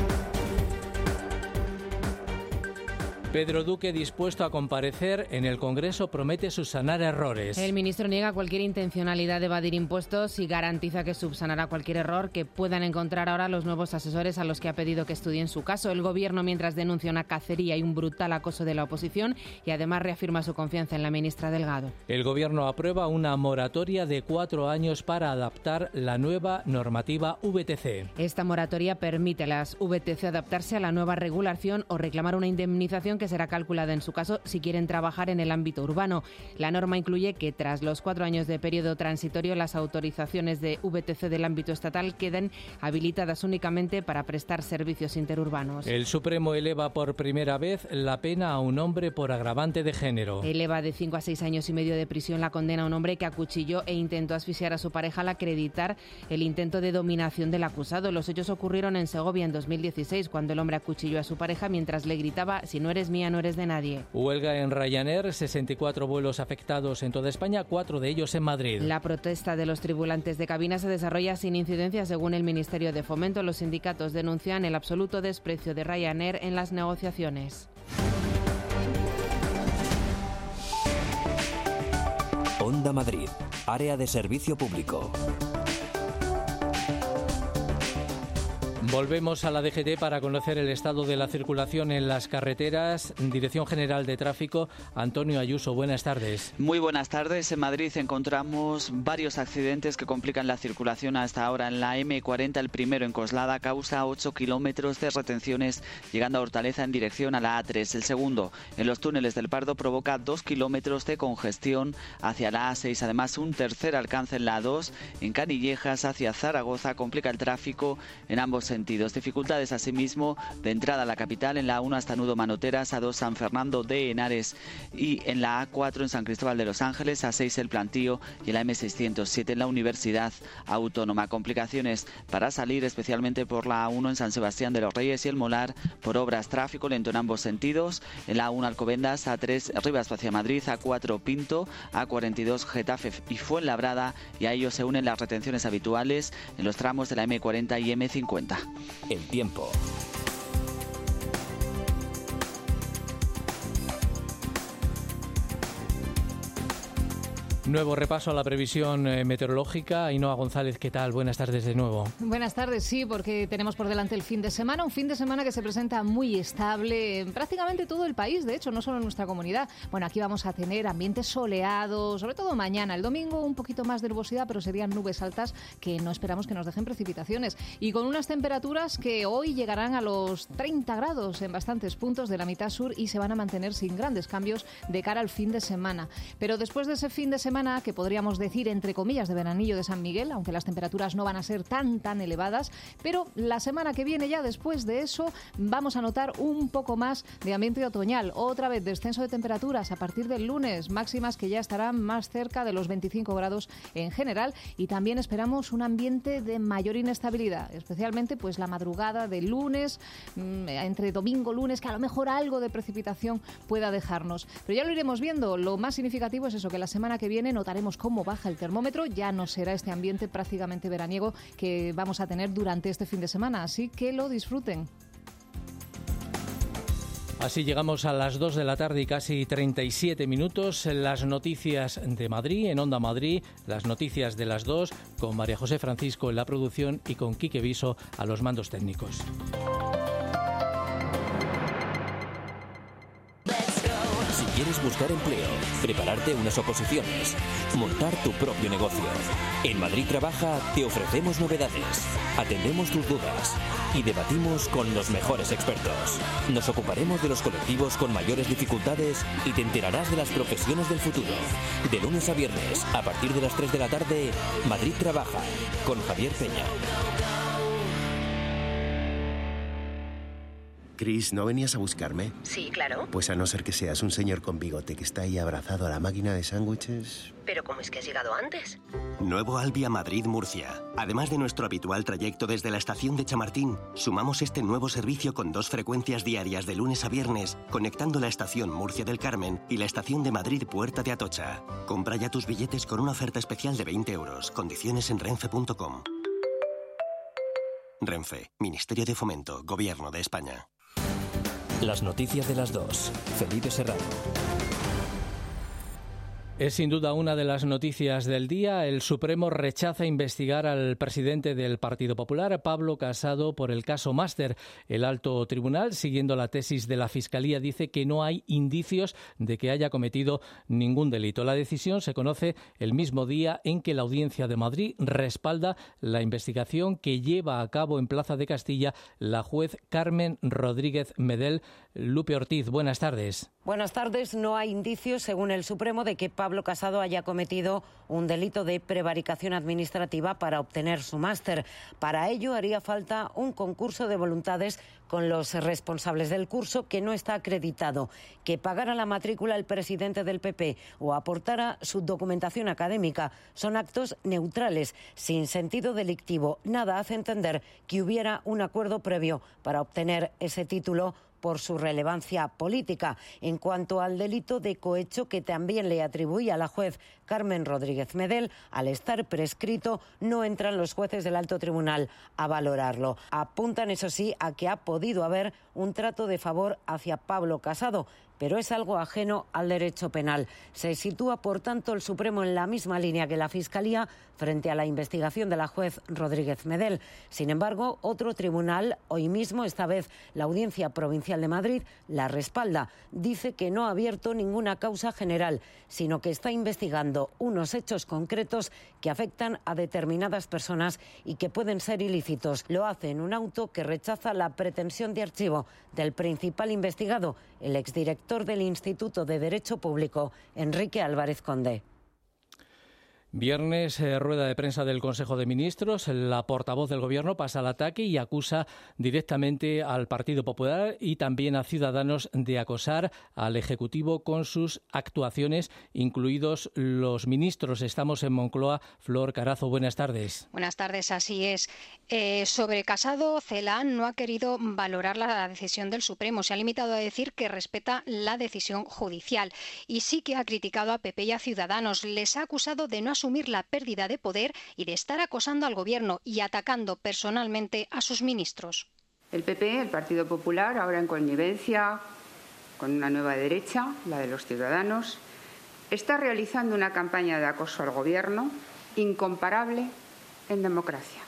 Pedro Duque, dispuesto a comparecer en el Congreso, promete subsanar errores. El ministro niega cualquier intencionalidad de evadir impuestos y garantiza que subsanará cualquier error que puedan encontrar ahora los nuevos asesores a los que ha pedido que estudien su caso. El Gobierno, mientras, denuncia una cacería y un brutal acoso de la oposición y además reafirma su confianza en la ministra Delgado. El Gobierno aprueba una moratoria de cuatro años para adaptar la nueva normativa V T C. Esta moratoria permite a las V T C adaptarse a la nueva regulación o reclamar una indemnización que será calculada en su caso si quieren trabajar en el ámbito urbano. La norma incluye que tras los cuatro años de periodo transitorio las autorizaciones de V T C del ámbito estatal queden habilitadas únicamente para prestar servicios interurbanos. El Supremo eleva por primera vez la pena a un hombre por agravante de género. Eleva de cinco a seis años y medio de prisión la condena a un hombre que acuchilló e intentó asfixiar a su pareja al acreditar el intento de dominación del acusado. Los hechos ocurrieron en Segovia en dos mil dieciséis, cuando el hombre acuchilló a su pareja mientras le gritaba: si no eres mía, no eres de nadie. Huelga en Ryanair, sesenta y cuatro vuelos afectados en toda España, cuatro de ellos en Madrid. La protesta de los tripulantes de cabina se desarrolla sin incidencia, según el Ministerio de Fomento. Los sindicatos denuncian el absoluto desprecio de Ryanair en las negociaciones. Onda Madrid, área de servicio público. Volvemos a la D G T para conocer el estado de la circulación en las carreteras. Dirección General de Tráfico, Antonio Ayuso, buenas tardes. Muy buenas tardes. En Madrid encontramos varios accidentes que complican la circulación hasta ahora. En la eme cuarenta, el primero en Coslada causa ocho kilómetros de retenciones llegando a Hortaleza en dirección a la A tres. El segundo, en los túneles del Pardo, provoca dos kilómetros de congestión hacia la A seis. Además, un tercer alcance en la A dos, en Canillejas hacia Zaragoza, complica el tráfico en ambos sentidos. Dificultades asimismo de entrada a la capital en la A uno hasta Nudo Manoteras, A dos San Fernando de Henares y en la A cuatro en San Cristóbal de los Ángeles, A seis El Plantío y en la eme seiscientos siete en la Universidad Autónoma. Complicaciones para salir especialmente por la A uno en San Sebastián de los Reyes y el Molar por obras. Tráfico lento en ambos sentidos. En la A uno Alcobendas, A tres Rivas hacia Madrid, A cuatro Pinto, A cuarenta y dos Getafe y Fuenlabrada, y a ellos se unen las retenciones habituales en los tramos de la eme cuarenta y eme cincuenta. El tiempo. Nuevo repaso a la previsión eh, meteorológica. Ainhoa González, ¿qué tal? Buenas tardes de nuevo. Buenas tardes, sí, porque tenemos por delante el fin de semana, un fin de semana que se presenta muy estable en prácticamente todo el país, de hecho, no solo en nuestra comunidad. Bueno, aquí vamos a tener ambientes soleados, sobre todo mañana. El domingo un poquito más de nubosidad, pero serían nubes altas que no esperamos que nos dejen precipitaciones. Y con unas temperaturas que hoy llegarán a los treinta grados en bastantes puntos de la mitad sur y se van a mantener sin grandes cambios de cara al fin de semana. Pero después de ese fin de semana, que podríamos decir entre comillas de veranillo de San Miguel, aunque las temperaturas no van a ser tan tan elevadas, pero la semana que viene ya después de eso vamos a notar un poco más de ambiente otoñal, otra vez descenso de temperaturas a partir del lunes, máximas que ya estarán más cerca de los veinticinco grados en general, y también esperamos un ambiente de mayor inestabilidad, especialmente pues la madrugada del lunes, entre domingo lunes, que a lo mejor algo de precipitación pueda dejarnos, pero ya lo iremos viendo. Lo más significativo es eso, que la semana que viene notaremos cómo baja el termómetro, ya no será este ambiente prácticamente veraniego que vamos a tener durante este fin de semana, así que lo disfruten. Así llegamos a las dos de la tarde y casi treinta y siete minutos. Las noticias de Madrid, en Onda Madrid, las noticias de las dos, con María José Francisco en la producción y con Quique Viso a los mandos técnicos. Si quieres buscar empleo, prepararte unas oposiciones, montar tu propio negocio. En Madrid Trabaja te ofrecemos novedades, atendemos tus dudas y debatimos con los mejores expertos. Nos ocuparemos de los colectivos con mayores dificultades y te enterarás de las profesiones del futuro. De lunes a viernes, a partir de las tres de la tarde, Madrid Trabaja, con Javier Peña. Chris, ¿no venías a buscarme? Sí, claro. Pues a no ser que seas un señor con bigote que está ahí abrazado a la máquina de sándwiches. ¿Pero cómo es que has llegado antes? Nuevo Albia Madrid-Murcia. Además de nuestro habitual trayecto desde la estación de Chamartín, sumamos este nuevo servicio con dos frecuencias diarias de lunes a viernes, conectando la estación Murcia del Carmen y la estación de Madrid Puerta de Atocha. Compra ya tus billetes con una oferta especial de veinte euros. Condiciones en renfe punto com. Renfe, Ministerio de Fomento, Gobierno de España. Las noticias de las dos. Felipe Serrano. Es sin duda una de las noticias del día. El Supremo rechaza investigar al presidente del Partido Popular, Pablo Casado, por el caso Máster. El alto tribunal, siguiendo la tesis de la Fiscalía, dice que no hay indicios de que haya cometido ningún delito. La decisión se conoce el mismo día en que la Audiencia de Madrid respalda la investigación que lleva a cabo en Plaza de Castilla la juez Carmen Rodríguez Medel. Lupe Ortiz, buenas tardes. Buenas tardes. No hay indicios, según el Supremo, de que Pablo Casado haya cometido un delito de prevaricación administrativa para obtener su máster. Para ello haría falta un concurso de voluntades con los responsables del curso que no está acreditado, que pagara la matrícula el presidente del P P o aportara su documentación académica. Son actos neutrales, sin sentido delictivo. Nada hace entender que hubiera un acuerdo previo para obtener ese título por su relevancia política. En cuanto al delito de cohecho que también le atribuía a la juez Carmen Rodríguez Medel, al estar prescrito, no entran los jueces del alto tribunal a valorarlo. Apuntan, eso sí, a que ha podido haber un trato de favor hacia Pablo Casado, pero es algo ajeno al derecho penal. Se sitúa, por tanto, el Supremo en la misma línea que la Fiscalía frente a la investigación de la juez Rodríguez Medel. Sin embargo, otro tribunal, hoy mismo, esta vez la Audiencia Provincial de Madrid, la respalda. Dice que no ha abierto ninguna causa general, sino que está investigando unos hechos concretos que afectan a determinadas personas y que pueden ser ilícitos. Lo hace en un auto que rechaza la pretensión de archivo del principal investigado, el exdirector del Instituto de Derecho Público, Enrique Álvarez Conde. Viernes, eh, rueda de prensa del Consejo de Ministros. La portavoz del Gobierno pasa al ataque y acusa directamente al Partido Popular y también a Ciudadanos de acosar al Ejecutivo con sus actuaciones, incluidos los ministros. Estamos en Moncloa. Flor Carazo, buenas tardes. Buenas tardes, así es. Eh, sobre Casado, Celaá no ha querido valorar la decisión del Supremo. Se ha limitado a decir que respeta la decisión judicial y sí que ha criticado a P P y a Ciudadanos. Les ha acusado de no asumir la pérdida de poder y de estar acosando al Gobierno y atacando personalmente a sus ministros. El P P, el Partido Popular, ahora en connivencia con una nueva derecha, la de los Ciudadanos, está realizando una campaña de acoso al Gobierno incomparable en democracia,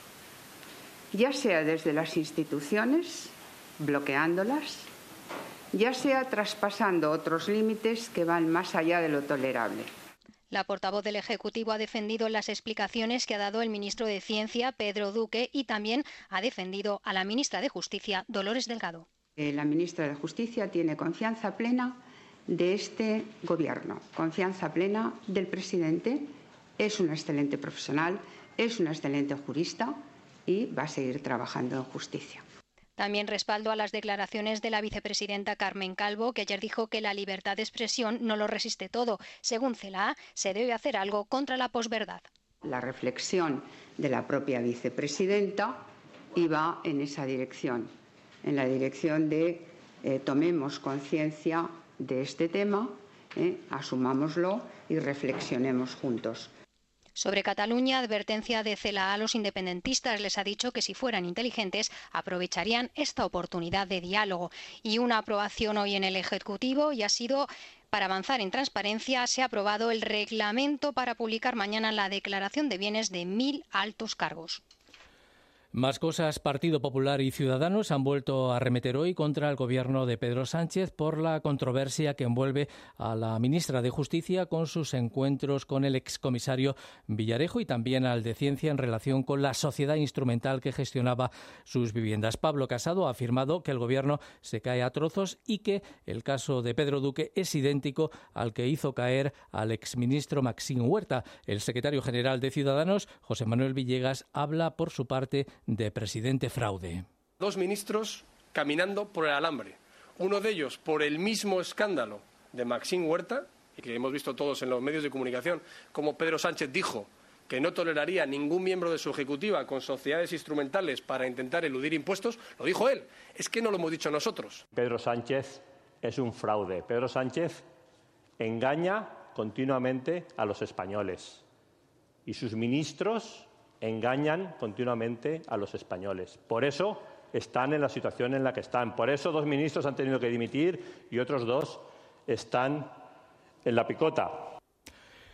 ya sea desde las instituciones, bloqueándolas, ya sea traspasando otros límites que van más allá de lo tolerable. La portavoz del Ejecutivo ha defendido las explicaciones que ha dado el ministro de Ciencia, Pedro Duque, y también ha defendido a la ministra de Justicia, Dolores Delgado. La ministra de Justicia tiene confianza plena de este Gobierno, confianza plena del presidente. Es una excelente profesional, es una excelente jurista y va a seguir trabajando en justicia. También respaldo a las declaraciones de la vicepresidenta Carmen Calvo, que ayer dijo que la libertad de expresión no lo resiste todo. Según Celaá, se debe hacer algo contra la posverdad. La reflexión de la propia vicepresidenta iba en esa dirección, en la dirección de eh, tomemos conciencia de este tema, eh, asumámoslo y reflexionemos juntos. Sobre Cataluña, advertencia de Celaá a los independentistas. Les ha dicho que si fueran inteligentes aprovecharían esta oportunidad de diálogo. Y una aprobación hoy en el Ejecutivo y ha sido para avanzar en transparencia. Se ha aprobado el reglamento para publicar mañana la declaración de bienes de mil altos cargos. Más cosas. Partido Popular y Ciudadanos han vuelto a arremeter hoy contra el gobierno de Pedro Sánchez por la controversia que envuelve a la ministra de Justicia con sus encuentros con el excomisario Villarejo y también al de Ciencia en relación con la sociedad instrumental que gestionaba sus viviendas. Pablo Casado ha afirmado que el gobierno se cae a trozos y que el caso de Pedro Duque es idéntico al que hizo caer al exministro Maxim Huerta. El secretario general de Ciudadanos, José Manuel Villegas, habla por su parte de presidente fraude. Dos ministros caminando por el alambre, uno de ellos por el mismo escándalo de Maxim Huerta, y que hemos visto todos en los medios de comunicación, como Pedro Sánchez dijo que no toleraría ningún miembro de su ejecutiva con sociedades instrumentales para intentar eludir impuestos, lo dijo él, es que no lo hemos dicho nosotros. Pedro Sánchez es un fraude, Pedro Sánchez engaña continuamente a los españoles y sus ministros engañan continuamente a los españoles. Por eso están en la situación en la que están. Por eso dos ministros han tenido que dimitir y otros dos están en la picota.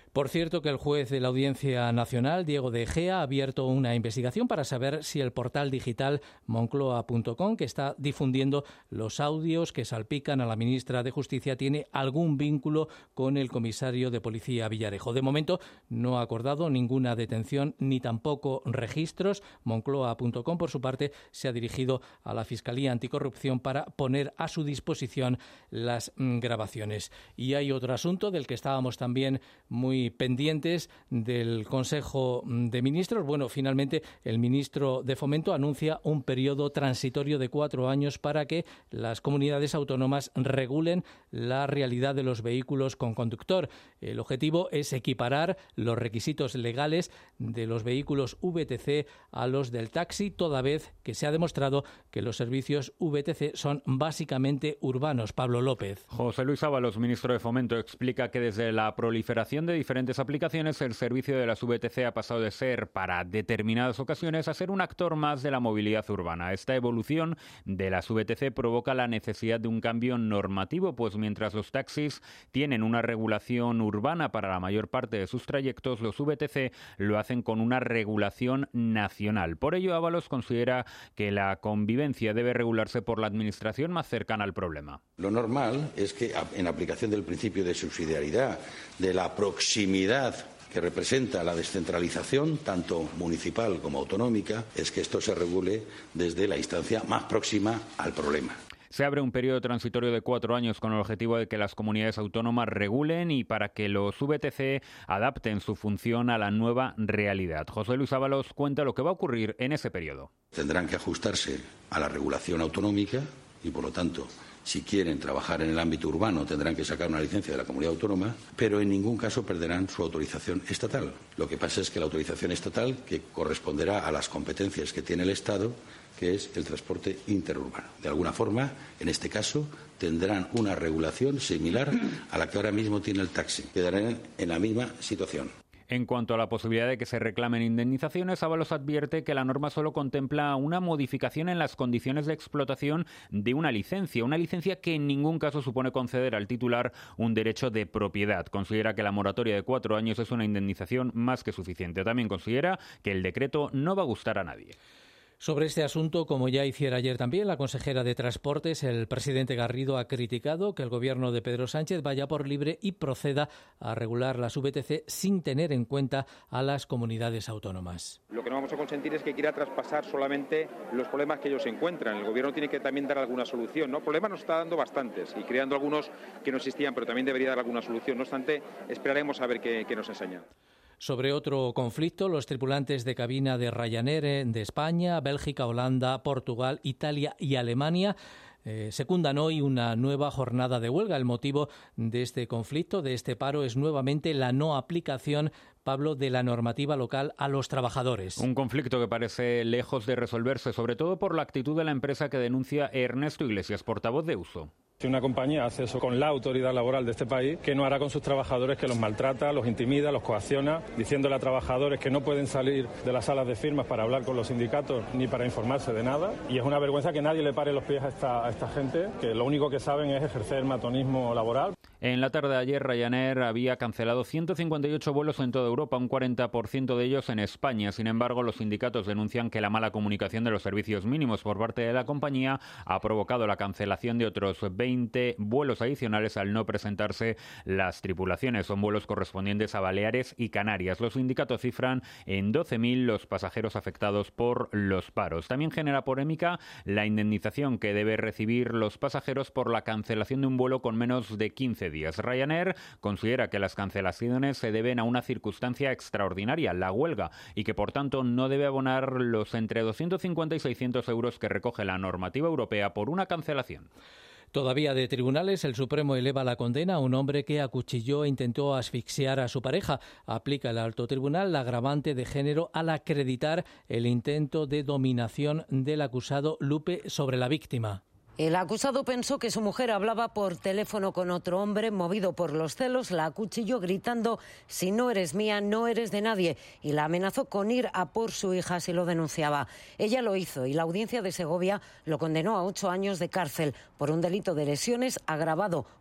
Por cierto, que el juez de la Audiencia Nacional, Diego de Egea, ha abierto una investigación para saber si el portal digital moncloa punto com, que está difundiendo los audios que salpican a la ministra de Justicia, tiene algún vínculo con el comisario de policía Villarejo. De momento no ha acordado ninguna detención ni tampoco registros. Moncloa punto com, por su parte, se ha dirigido a la Fiscalía Anticorrupción para poner a su disposición las mm, grabaciones. Y hay otro asunto del que estábamos también muy pendientes, del Consejo de Ministros. Bueno, finalmente el ministro de Fomento anuncia un periodo transitorio de cuatro años para que las comunidades autónomas regulen la realidad de los vehículos con conductor. El objetivo es equiparar los requisitos legales de los vehículos V T C a los del taxi, toda vez que se ha demostrado que los servicios V T C son básicamente urbanos. Pablo López. José Luis Ábalos, ministro de Fomento, explica que desde la proliferación de diferentes aplicaciones, el servicio de las V T C ha pasado de ser, para determinadas ocasiones, a ser un actor más de la movilidad urbana. Esta evolución de las V T C provoca la necesidad de un cambio normativo, pues mientras los taxis tienen una regulación urbana para la mayor parte de sus trayectos, los V T C lo hacen con una regulación nacional. Por ello, Ábalos considera que la convivencia debe regularse por la administración más cercana al problema. Lo normal es que, en aplicación del principio de subsidiariedad, de la proximidad que representa la descentralización, tanto municipal como autonómica, es que esto se regule desde la instancia más próxima al problema. Se abre un periodo transitorio de cuatro años con el objetivo de que las comunidades autónomas regulen y para que los V T C adapten su función a la nueva realidad. José Luis Ábalos cuenta lo que va a ocurrir en ese periodo. Tendrán que ajustarse a la regulación autonómica y, por lo tanto, si quieren trabajar en el ámbito urbano tendrán que sacar una licencia de la comunidad autónoma, pero en ningún caso perderán su autorización estatal. Lo que pasa es que la autorización estatal, que corresponderá a las competencias que tiene el Estado, que es el transporte interurbano. De alguna forma, en este caso, tendrán una regulación similar a la que ahora mismo tiene el taxi. Quedarán en la misma situación. En cuanto a la posibilidad de que se reclamen indemnizaciones, Ábalos advierte que la norma solo contempla una modificación en las condiciones de explotación de una licencia, una licencia que en ningún caso supone conceder al titular un derecho de propiedad. Considera que la moratoria de cuatro años es una indemnización más que suficiente. También considera que el decreto no va a gustar a nadie. Sobre este asunto, como ya hiciera ayer también la consejera de Transportes, el presidente Garrido ha criticado que el gobierno de Pedro Sánchez vaya por libre y proceda a regular las V T C sin tener en cuenta a las comunidades autónomas. Lo que no vamos a consentir es que quiera traspasar solamente los problemas que ellos encuentran. El gobierno tiene que también dar alguna solución, ¿no? Problemas nos está dando bastantes y creando algunos que no existían, pero también debería dar alguna solución. No obstante, esperaremos a ver qué, qué nos enseña. Sobre otro conflicto, los tripulantes de cabina de Ryanair de España, Bélgica, Holanda, Portugal, Italia y Alemania eh, secundan hoy una nueva jornada de huelga. El motivo de este conflicto, de este paro, es nuevamente la no aplicación, Pablo, de la normativa local a los trabajadores. Un conflicto que parece lejos de resolverse, sobre todo por la actitud de la empresa que denuncia Ernesto Iglesias, portavoz de Uso. Si una compañía hace eso con la autoridad laboral de este país, ¿qué no hará con sus trabajadores, que los maltrata, los intimida, los coacciona, diciéndole a trabajadores que no pueden salir de las salas de firmas para hablar con los sindicatos ni para informarse de nada? Y es una vergüenza que nadie le pare los pies a esta, a esta gente, que lo único que saben es ejercer matonismo laboral. En la tarde de ayer, Ryanair había cancelado ciento cincuenta y ocho vuelos en toda Europa, un cuarenta por ciento de ellos en España. Sin embargo, los sindicatos denuncian que la mala comunicación de los servicios mínimos por parte de la compañía ha provocado la cancelación de otros veinte vuelos adicionales al no presentarse las tripulaciones. Son vuelos correspondientes a Baleares y Canarias. Los sindicatos cifran en doce mil los pasajeros afectados por los paros. También genera polémica la indemnización que debe recibir los pasajeros por la cancelación de un vuelo con menos de quince días. Ryanair considera que las cancelaciones se deben a una circunstancia extraordinaria, la huelga, y que por tanto no debe abonar los entre doscientos cincuenta y seiscientos euros que recoge la normativa europea por una cancelación. Todavía de tribunales, el Supremo eleva la condena a un hombre que acuchilló e intentó asfixiar a su pareja. Aplica el alto tribunal la agravante de género al acreditar el intento de dominación del acusado Lupe sobre la víctima. El acusado pensó que su mujer hablaba por teléfono con otro hombre. Movido por los celos, la acuchilló gritando: «Si no eres mía, no eres de nadie», y la amenazó con ir a por su hija si lo denunciaba. Ella lo hizo y la audiencia de Segovia lo condenó a ocho años de cárcel por un delito de lesiones agravado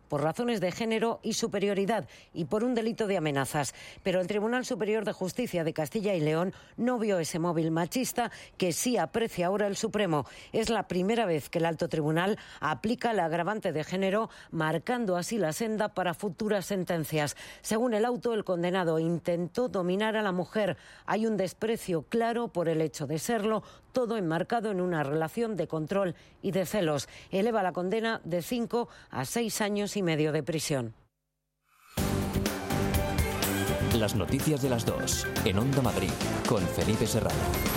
por razones de género y superioridad y por un delito de amenazas. Pero el Tribunal Superior de Justicia de Castilla y León no vio ese móvil machista que sí aprecia ahora el Supremo. Es la primera vez que el alto tribunal aplica el agravante de género, marcando así la senda para futuras sentencias. Según el auto, el condenado intentó dominar a la mujer. Hay un desprecio claro por el hecho de serlo, todo enmarcado en una relación de control y de celos. Eleva la condena de cinco a seis años y medio de prisión. Las noticias de las dos, en Onda Madrid, con Felipe Serrano.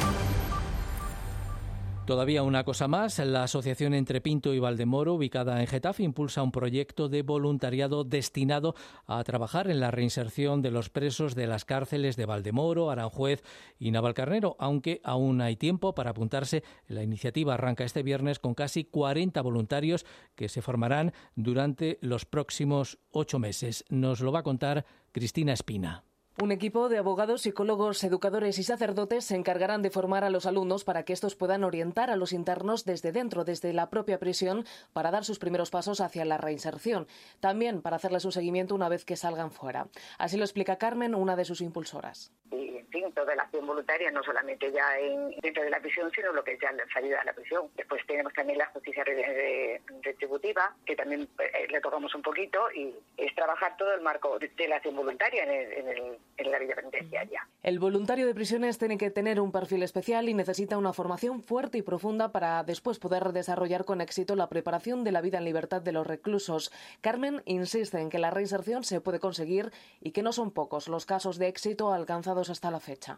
Todavía una cosa más, la asociación Entre Pinto y Valdemoro, ubicada en Getafe, impulsa un proyecto de voluntariado destinado a trabajar en la reinserción de los presos de las cárceles de Valdemoro, Aranjuez y Navalcarnero, aunque aún hay tiempo para apuntarse. La iniciativa arranca este viernes con casi cuarenta voluntarios que se formarán durante los próximos ocho meses. Nos lo va a contar Cristina Espina. Un equipo de abogados, psicólogos, educadores y sacerdotes se encargarán de formar a los alumnos para que estos puedan orientar a los internos desde dentro, desde la propia prisión, para dar sus primeros pasos hacia la reinserción. También para hacerles un seguimiento una vez que salgan fuera. Así lo explica Carmen, una de sus impulsoras. Y, en fin, toda la acción voluntaria, no solamente ya en, dentro de la prisión, sino lo que es ya la salida de la prisión. Después tenemos también la justicia retributiva, que también eh, le tocamos un poquito, y es trabajar todo el marco de, de la acción voluntaria en el, en el en la vida penitenciaria. El voluntario de prisiones tiene que tener un perfil especial y necesita una formación fuerte y profunda para después poder desarrollar con éxito la preparación de la vida en libertad de los reclusos. Carmen insiste en que la reinserción se puede conseguir y que no son pocos los casos de éxito alcanzados hasta la fecha.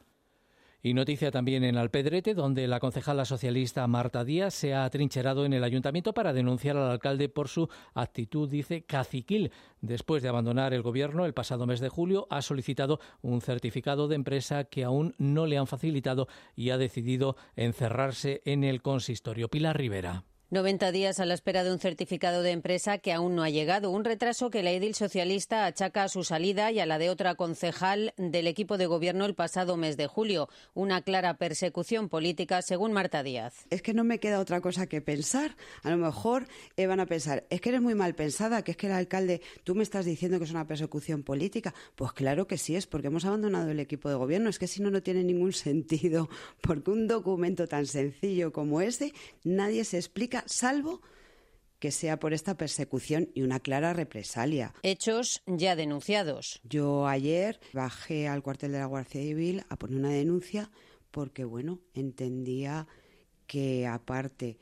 Y noticia también en Alpedrete, donde la concejala socialista Marta Díaz se ha atrincherado en el ayuntamiento para denunciar al alcalde por su actitud, dice, caciquil. Después de abandonar el gobierno el pasado mes de julio, ha solicitado un certificado de empresa que aún no le han facilitado y ha decidido encerrarse en el consistorio. Pilar Rivera. noventa días a la espera de un certificado de empresa que aún no ha llegado. Un retraso que la edil socialista achaca a su salida y a la de otra concejal del equipo de gobierno el pasado mes de julio. Una clara persecución política, según Marta Díaz. Es que no me queda otra cosa que pensar. A lo mejor eh, van a pensar, es que eres muy mal pensada, que es que el alcalde, tú me estás diciendo que es una persecución política. Pues claro que sí es, porque hemos abandonado el equipo de gobierno. Es que si no, no tiene ningún sentido, porque un documento tan sencillo como ese, nadie se explica, salvo que sea por esta persecución y una clara represalia. Hechos ya denunciados. Yo ayer bajé al cuartel de la Guardia Civil a poner una denuncia porque, bueno, entendía que aparte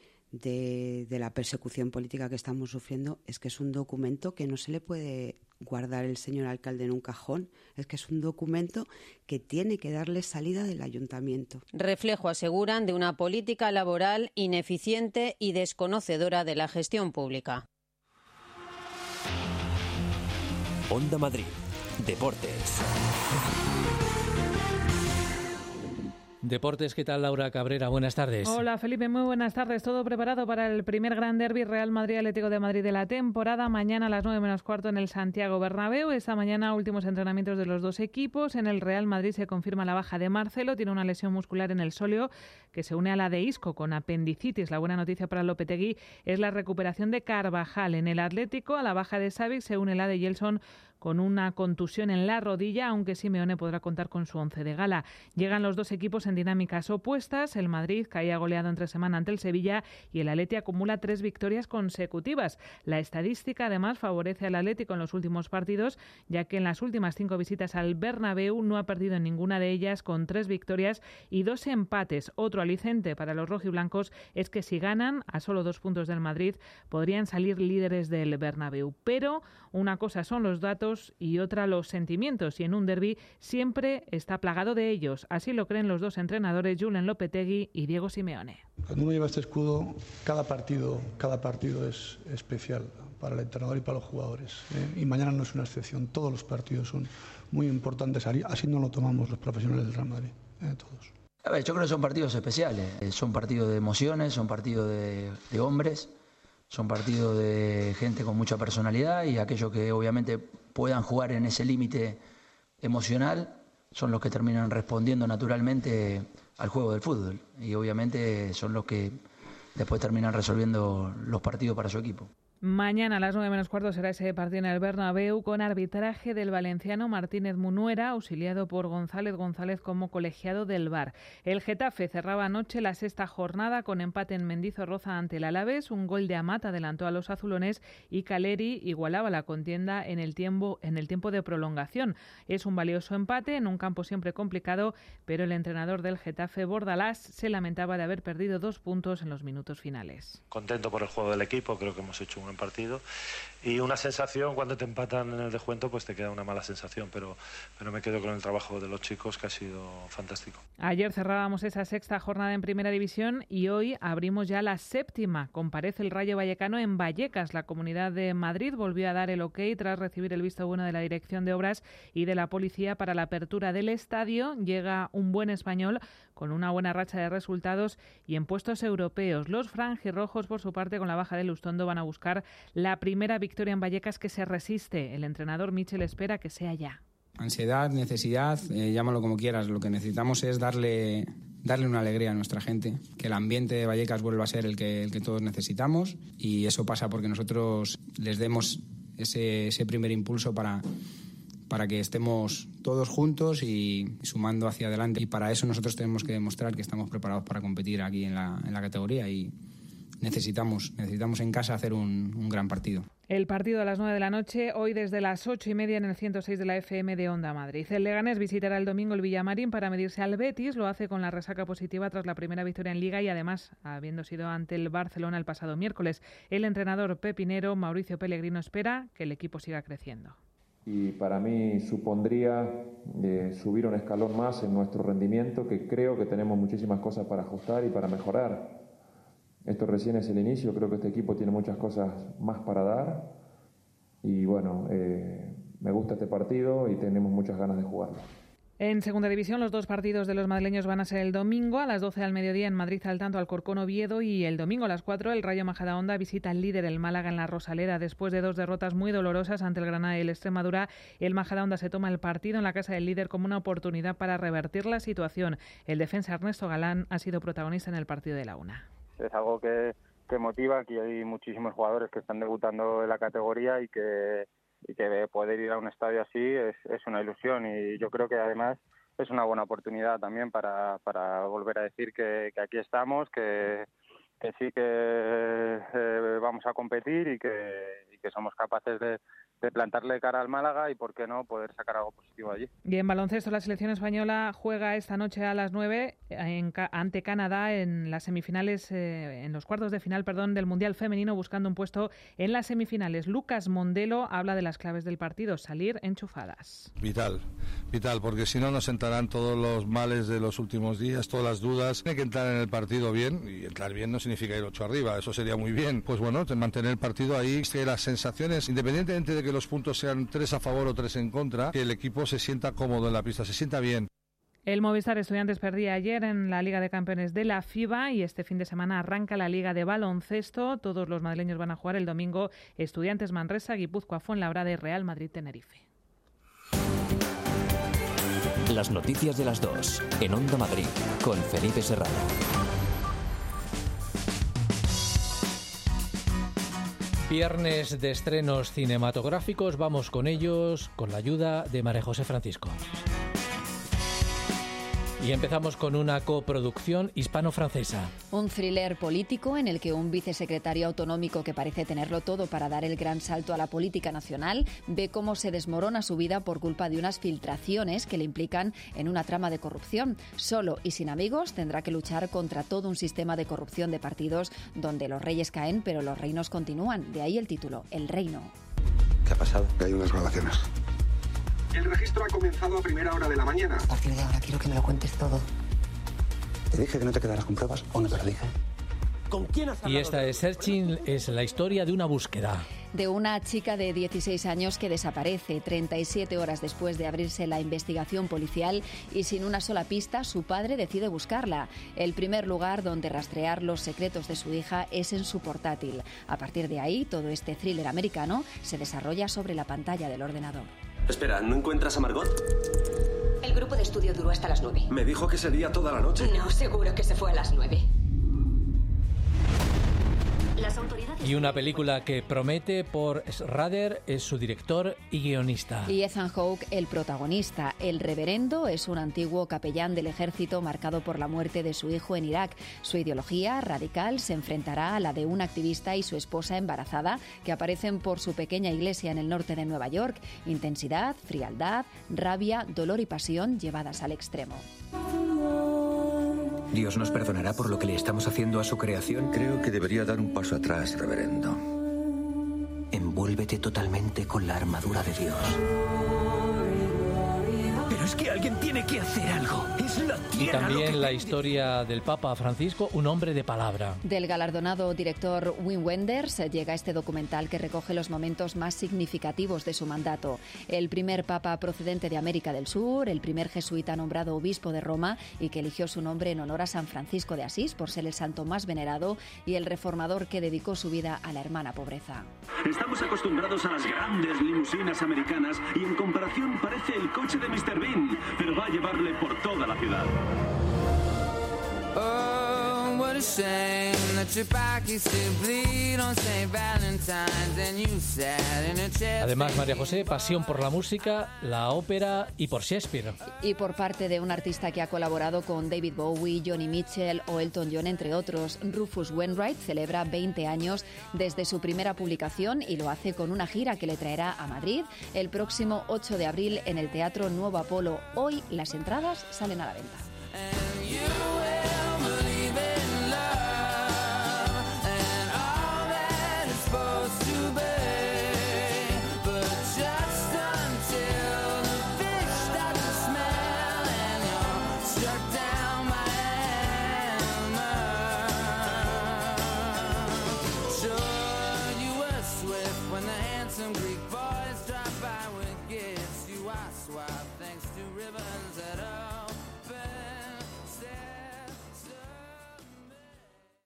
de, de la persecución política que estamos sufriendo, es que es un documento que no se le puede guardar el señor alcalde en un cajón. Es que es un documento que tiene que darle salida del ayuntamiento. Reflejo, aseguran, de una política laboral ineficiente y desconocedora de la gestión pública. Onda Madrid, Deportes. Deportes, ¿qué tal, Laura Cabrera? Buenas tardes. Hola, Felipe, muy buenas tardes. Todo preparado para el primer gran derbi Real Madrid-Atlético de Madrid de la temporada. Mañana a las nueve menos cuarto en el Santiago Bernabéu. Esta mañana últimos entrenamientos de los dos equipos. En el Real Madrid se confirma la baja de Marcelo. Tiene una lesión muscular en el sóleo que se une a la de Isco con apendicitis. La buena noticia para Lopetegui es la recuperación de Carvajal. En el Atlético, a la baja de Savic se une la de Gelson con una contusión en la rodilla, aunque Simeone podrá contar con su once de gala. Llegan los dos equipos en dinámicas opuestas. El Madrid caía goleado entre semana ante el Sevilla y el Atleti acumula tres victorias consecutivas. La estadística además favorece al Atlético en los últimos partidos, ya que en las últimas cinco visitas al Bernabéu no ha perdido en ninguna de ellas, con tres victorias y dos empates. Otro aliciente para los rojiblancos es que si ganan, a solo dos puntos del Madrid, podrían salir líderes del Bernabéu. Pero una cosa son los datos y otra los sentimientos, y en un derbi siempre está plagado de ellos. Así lo creen los dos entrenadores, Julen Lopetegui y Diego Simeone. Cuando uno lleva este escudo, cada partido, cada partido es especial para el entrenador y para los jugadores, ¿eh? Y mañana no es una excepción. Todos los partidos son muy importantes. Así no lo tomamos los profesionales del Real Madrid, ¿eh? Todos. A ver, yo creo que son partidos especiales. Son partidos de emociones, son partidos de, de hombres. Son partidos de gente con mucha personalidad, y aquellos que obviamente puedan jugar en ese límite emocional son los que terminan respondiendo naturalmente al juego del fútbol, y obviamente son los que después terminan resolviendo los partidos para su equipo. Mañana a las nueve menos cuarto será ese partido en el Bernabéu con arbitraje del valenciano Martínez Munuera, auxiliado por González González como colegiado del V A R. El Getafe cerraba anoche la sexta jornada con empate en Mendizorroza ante el Alavés. Un gol de Amat adelantó a los azulones y Caleri igualaba la contienda en el tiempo, en el tiempo de prolongación. Es un valioso empate en un campo siempre complicado, pero el entrenador del Getafe, Bordalás, se lamentaba de haber perdido dos puntos en los minutos finales. Contento por el juego del equipo, creo que hemos hecho un partido y una sensación cuando te empatan en el descuento pues te queda una mala sensación, pero, pero me quedo con el trabajo de los chicos que ha sido fantástico. Ayer cerrábamos esa sexta jornada en Primera División y hoy abrimos ya la séptima. Comparece el Rayo Vallecano en Vallecas. La Comunidad de Madrid volvió a dar el ok tras recibir el visto bueno de la Dirección de Obras y de la Policía para la apertura del estadio. Llega un buen Español con una buena racha de resultados y en puestos europeos. Los franjirrojos, por su parte, con la baja de Lustondo, van a buscar la primera victoria en Vallecas que se resiste. El entrenador Michel espera que sea ya. Ansiedad, necesidad, eh, llámalo como quieras. Lo que necesitamos es darle, darle una alegría a nuestra gente, que el ambiente de Vallecas vuelva a ser el que, el que todos necesitamos, y eso pasa porque nosotros les demos ese, ese primer impulso para, para que estemos todos juntos y sumando hacia adelante. Y para eso nosotros tenemos que demostrar que estamos preparados para competir aquí en la, en la categoría y necesitamos, necesitamos en casa hacer un, un gran partido. El partido a las nueve de la noche, hoy desde las ocho y media en el ciento seis de la F M de Onda Madrid. El Leganés visitará el domingo el Villamarín para medirse al Betis. Lo hace con la resaca positiva tras la primera victoria en Liga y además habiendo sido ante el Barcelona el pasado miércoles. El entrenador pepinero Mauricio Pellegrino espera que el equipo siga creciendo. Y para mí supondría eh, subir un escalón más en nuestro rendimiento, que creo que tenemos muchísimas cosas para ajustar y para mejorar. Esto recién es el inicio, creo que este equipo tiene muchas cosas más para dar y bueno, eh, me gusta este partido y tenemos muchas ganas de jugarlo. En Segunda División, los dos partidos de los madrileños van a ser el domingo a las doce al mediodía en Madrid, al tanto Alcorcón Oviedo, y el domingo a las cuatro el Rayo Majadahonda visita al líder, el Málaga, en la Rosaleda. Después de dos derrotas muy dolorosas ante el Granada y el Extremadura, el Majadahonda se toma el partido en la casa del líder como una oportunidad para revertir la situación. El defensa Ernesto Galán ha sido protagonista en el partido de la una. Es algo que, que motiva, aquí hay muchísimos jugadores que están debutando en la categoría y que, y que poder ir a un estadio así es, es una ilusión, y yo creo que además es una buena oportunidad también para, para volver a decir que, que aquí estamos, que, que sí que eh, vamos a competir y que, y que somos capaces de, de plantarle cara al Málaga y, por qué no, poder sacar algo positivo allí. Y en baloncesto, la selección española juega esta noche a las nueve en, ante Canadá en las semifinales, eh, en los cuartos de final, perdón, del Mundial Femenino, buscando un puesto en las semifinales. Lucas Mondelo habla de las claves del partido: salir enchufadas. Vital, vital, porque si no nos entrarán todos los males de los últimos días, todas las dudas. Hay que entrar en el partido bien, y entrar bien no significa ir ocho arriba, eso sería muy bien. Pues bueno, mantener el partido ahí, que las sensaciones, independientemente de que los puntos sean tres a favor o tres en contra, que el equipo se sienta cómodo en la pista, se sienta bien. El Movistar Estudiantes perdía ayer en la Liga de Campeones de la FIBA y este fin de semana arranca la Liga de Baloncesto. Todos los madrileños van a jugar el domingo: Estudiantes Manresa, Guipúzcoa Fuenlabrada y Real Madrid Tenerife. Las noticias de las dos en Onda Madrid con Felipe Serrano. Viernes de estrenos cinematográficos, vamos con ellos con la ayuda de María José Francisco. Y empezamos con una coproducción hispano-francesa. Un thriller político en el que un vicesecretario autonómico que parece tenerlo todo para dar el gran salto a la política nacional ve cómo se desmorona su vida por culpa de unas filtraciones que le implican en una trama de corrupción. Solo y sin amigos tendrá que luchar contra todo un sistema de corrupción de partidos donde los reyes caen pero los reinos continúan. De ahí el título, El Reino. ¿Qué ha pasado? Hay unas grabaciones. El registro ha comenzado a primera hora de la mañana. A partir de ahora quiero que me lo cuentes todo. ¿Te dije que no te quedaras con pruebas o no te lo dije? ¿Con quién has hablado? Y esta de Searching es la historia de una búsqueda. De una chica de dieciséis años que desaparece treinta y siete horas después de abrirse la investigación policial y sin una sola pista, su padre decide buscarla. El primer lugar donde rastrear los secretos de su hija es en su portátil. A partir de ahí, todo este thriller americano se desarrolla sobre la pantalla del ordenador. Espera, ¿no encuentras a Margot? El grupo de estudio duró hasta las nueve. Me dijo que sería toda la noche. No, seguro que se fue a las nueve. Las autoridades Y una película que promete por Schrader, es su director y guionista. Y Ethan Hawke, el protagonista. El reverendo es un antiguo capellán del ejército marcado por la muerte de su hijo en Irak. Su ideología radical se enfrentará a la de un activista y su esposa embarazada que aparecen por su pequeña iglesia en el norte de Nueva York. Intensidad, frialdad, rabia, dolor y pasión llevadas al extremo. ¿Dios nos perdonará por lo que le estamos haciendo a su creación? Creo que debería dar un paso atrás, reverendo. Envuélvete totalmente con la armadura de Dios. Pero es que alguien tiene que hacer algo. Es la tierra. Y también lo la que... historia del Papa Francisco, un hombre de palabra. Del galardonado director Wim Wenders llega este documental que recoge los momentos más significativos de su mandato. El primer papa procedente de América del Sur, el primer jesuita nombrado obispo de Roma y que eligió su nombre en honor a San Francisco de Asís por ser el santo más venerado, y el reformador que dedicó su vida a la hermana pobreza. Estamos acostumbrados a las grandes limusinas americanas y en comparación parece el coche de míster Bean, pero va a llevarle por toda la ciudad. Oh, what a shame that your pockets still bleed on Saint Valentine's and you sat in a chair. Además, María José, pasión por la música, la ópera y por Shakespeare. Y por parte de un artista que ha colaborado con David Bowie, Joni Mitchell o Elton John, entre otros. Rufus Wainwright celebra veinte años desde su primera publicación y lo hace con una gira que le traerá a Madrid el próximo ocho de abril en el Teatro Nuevo Apolo. Hoy las entradas salen a la venta.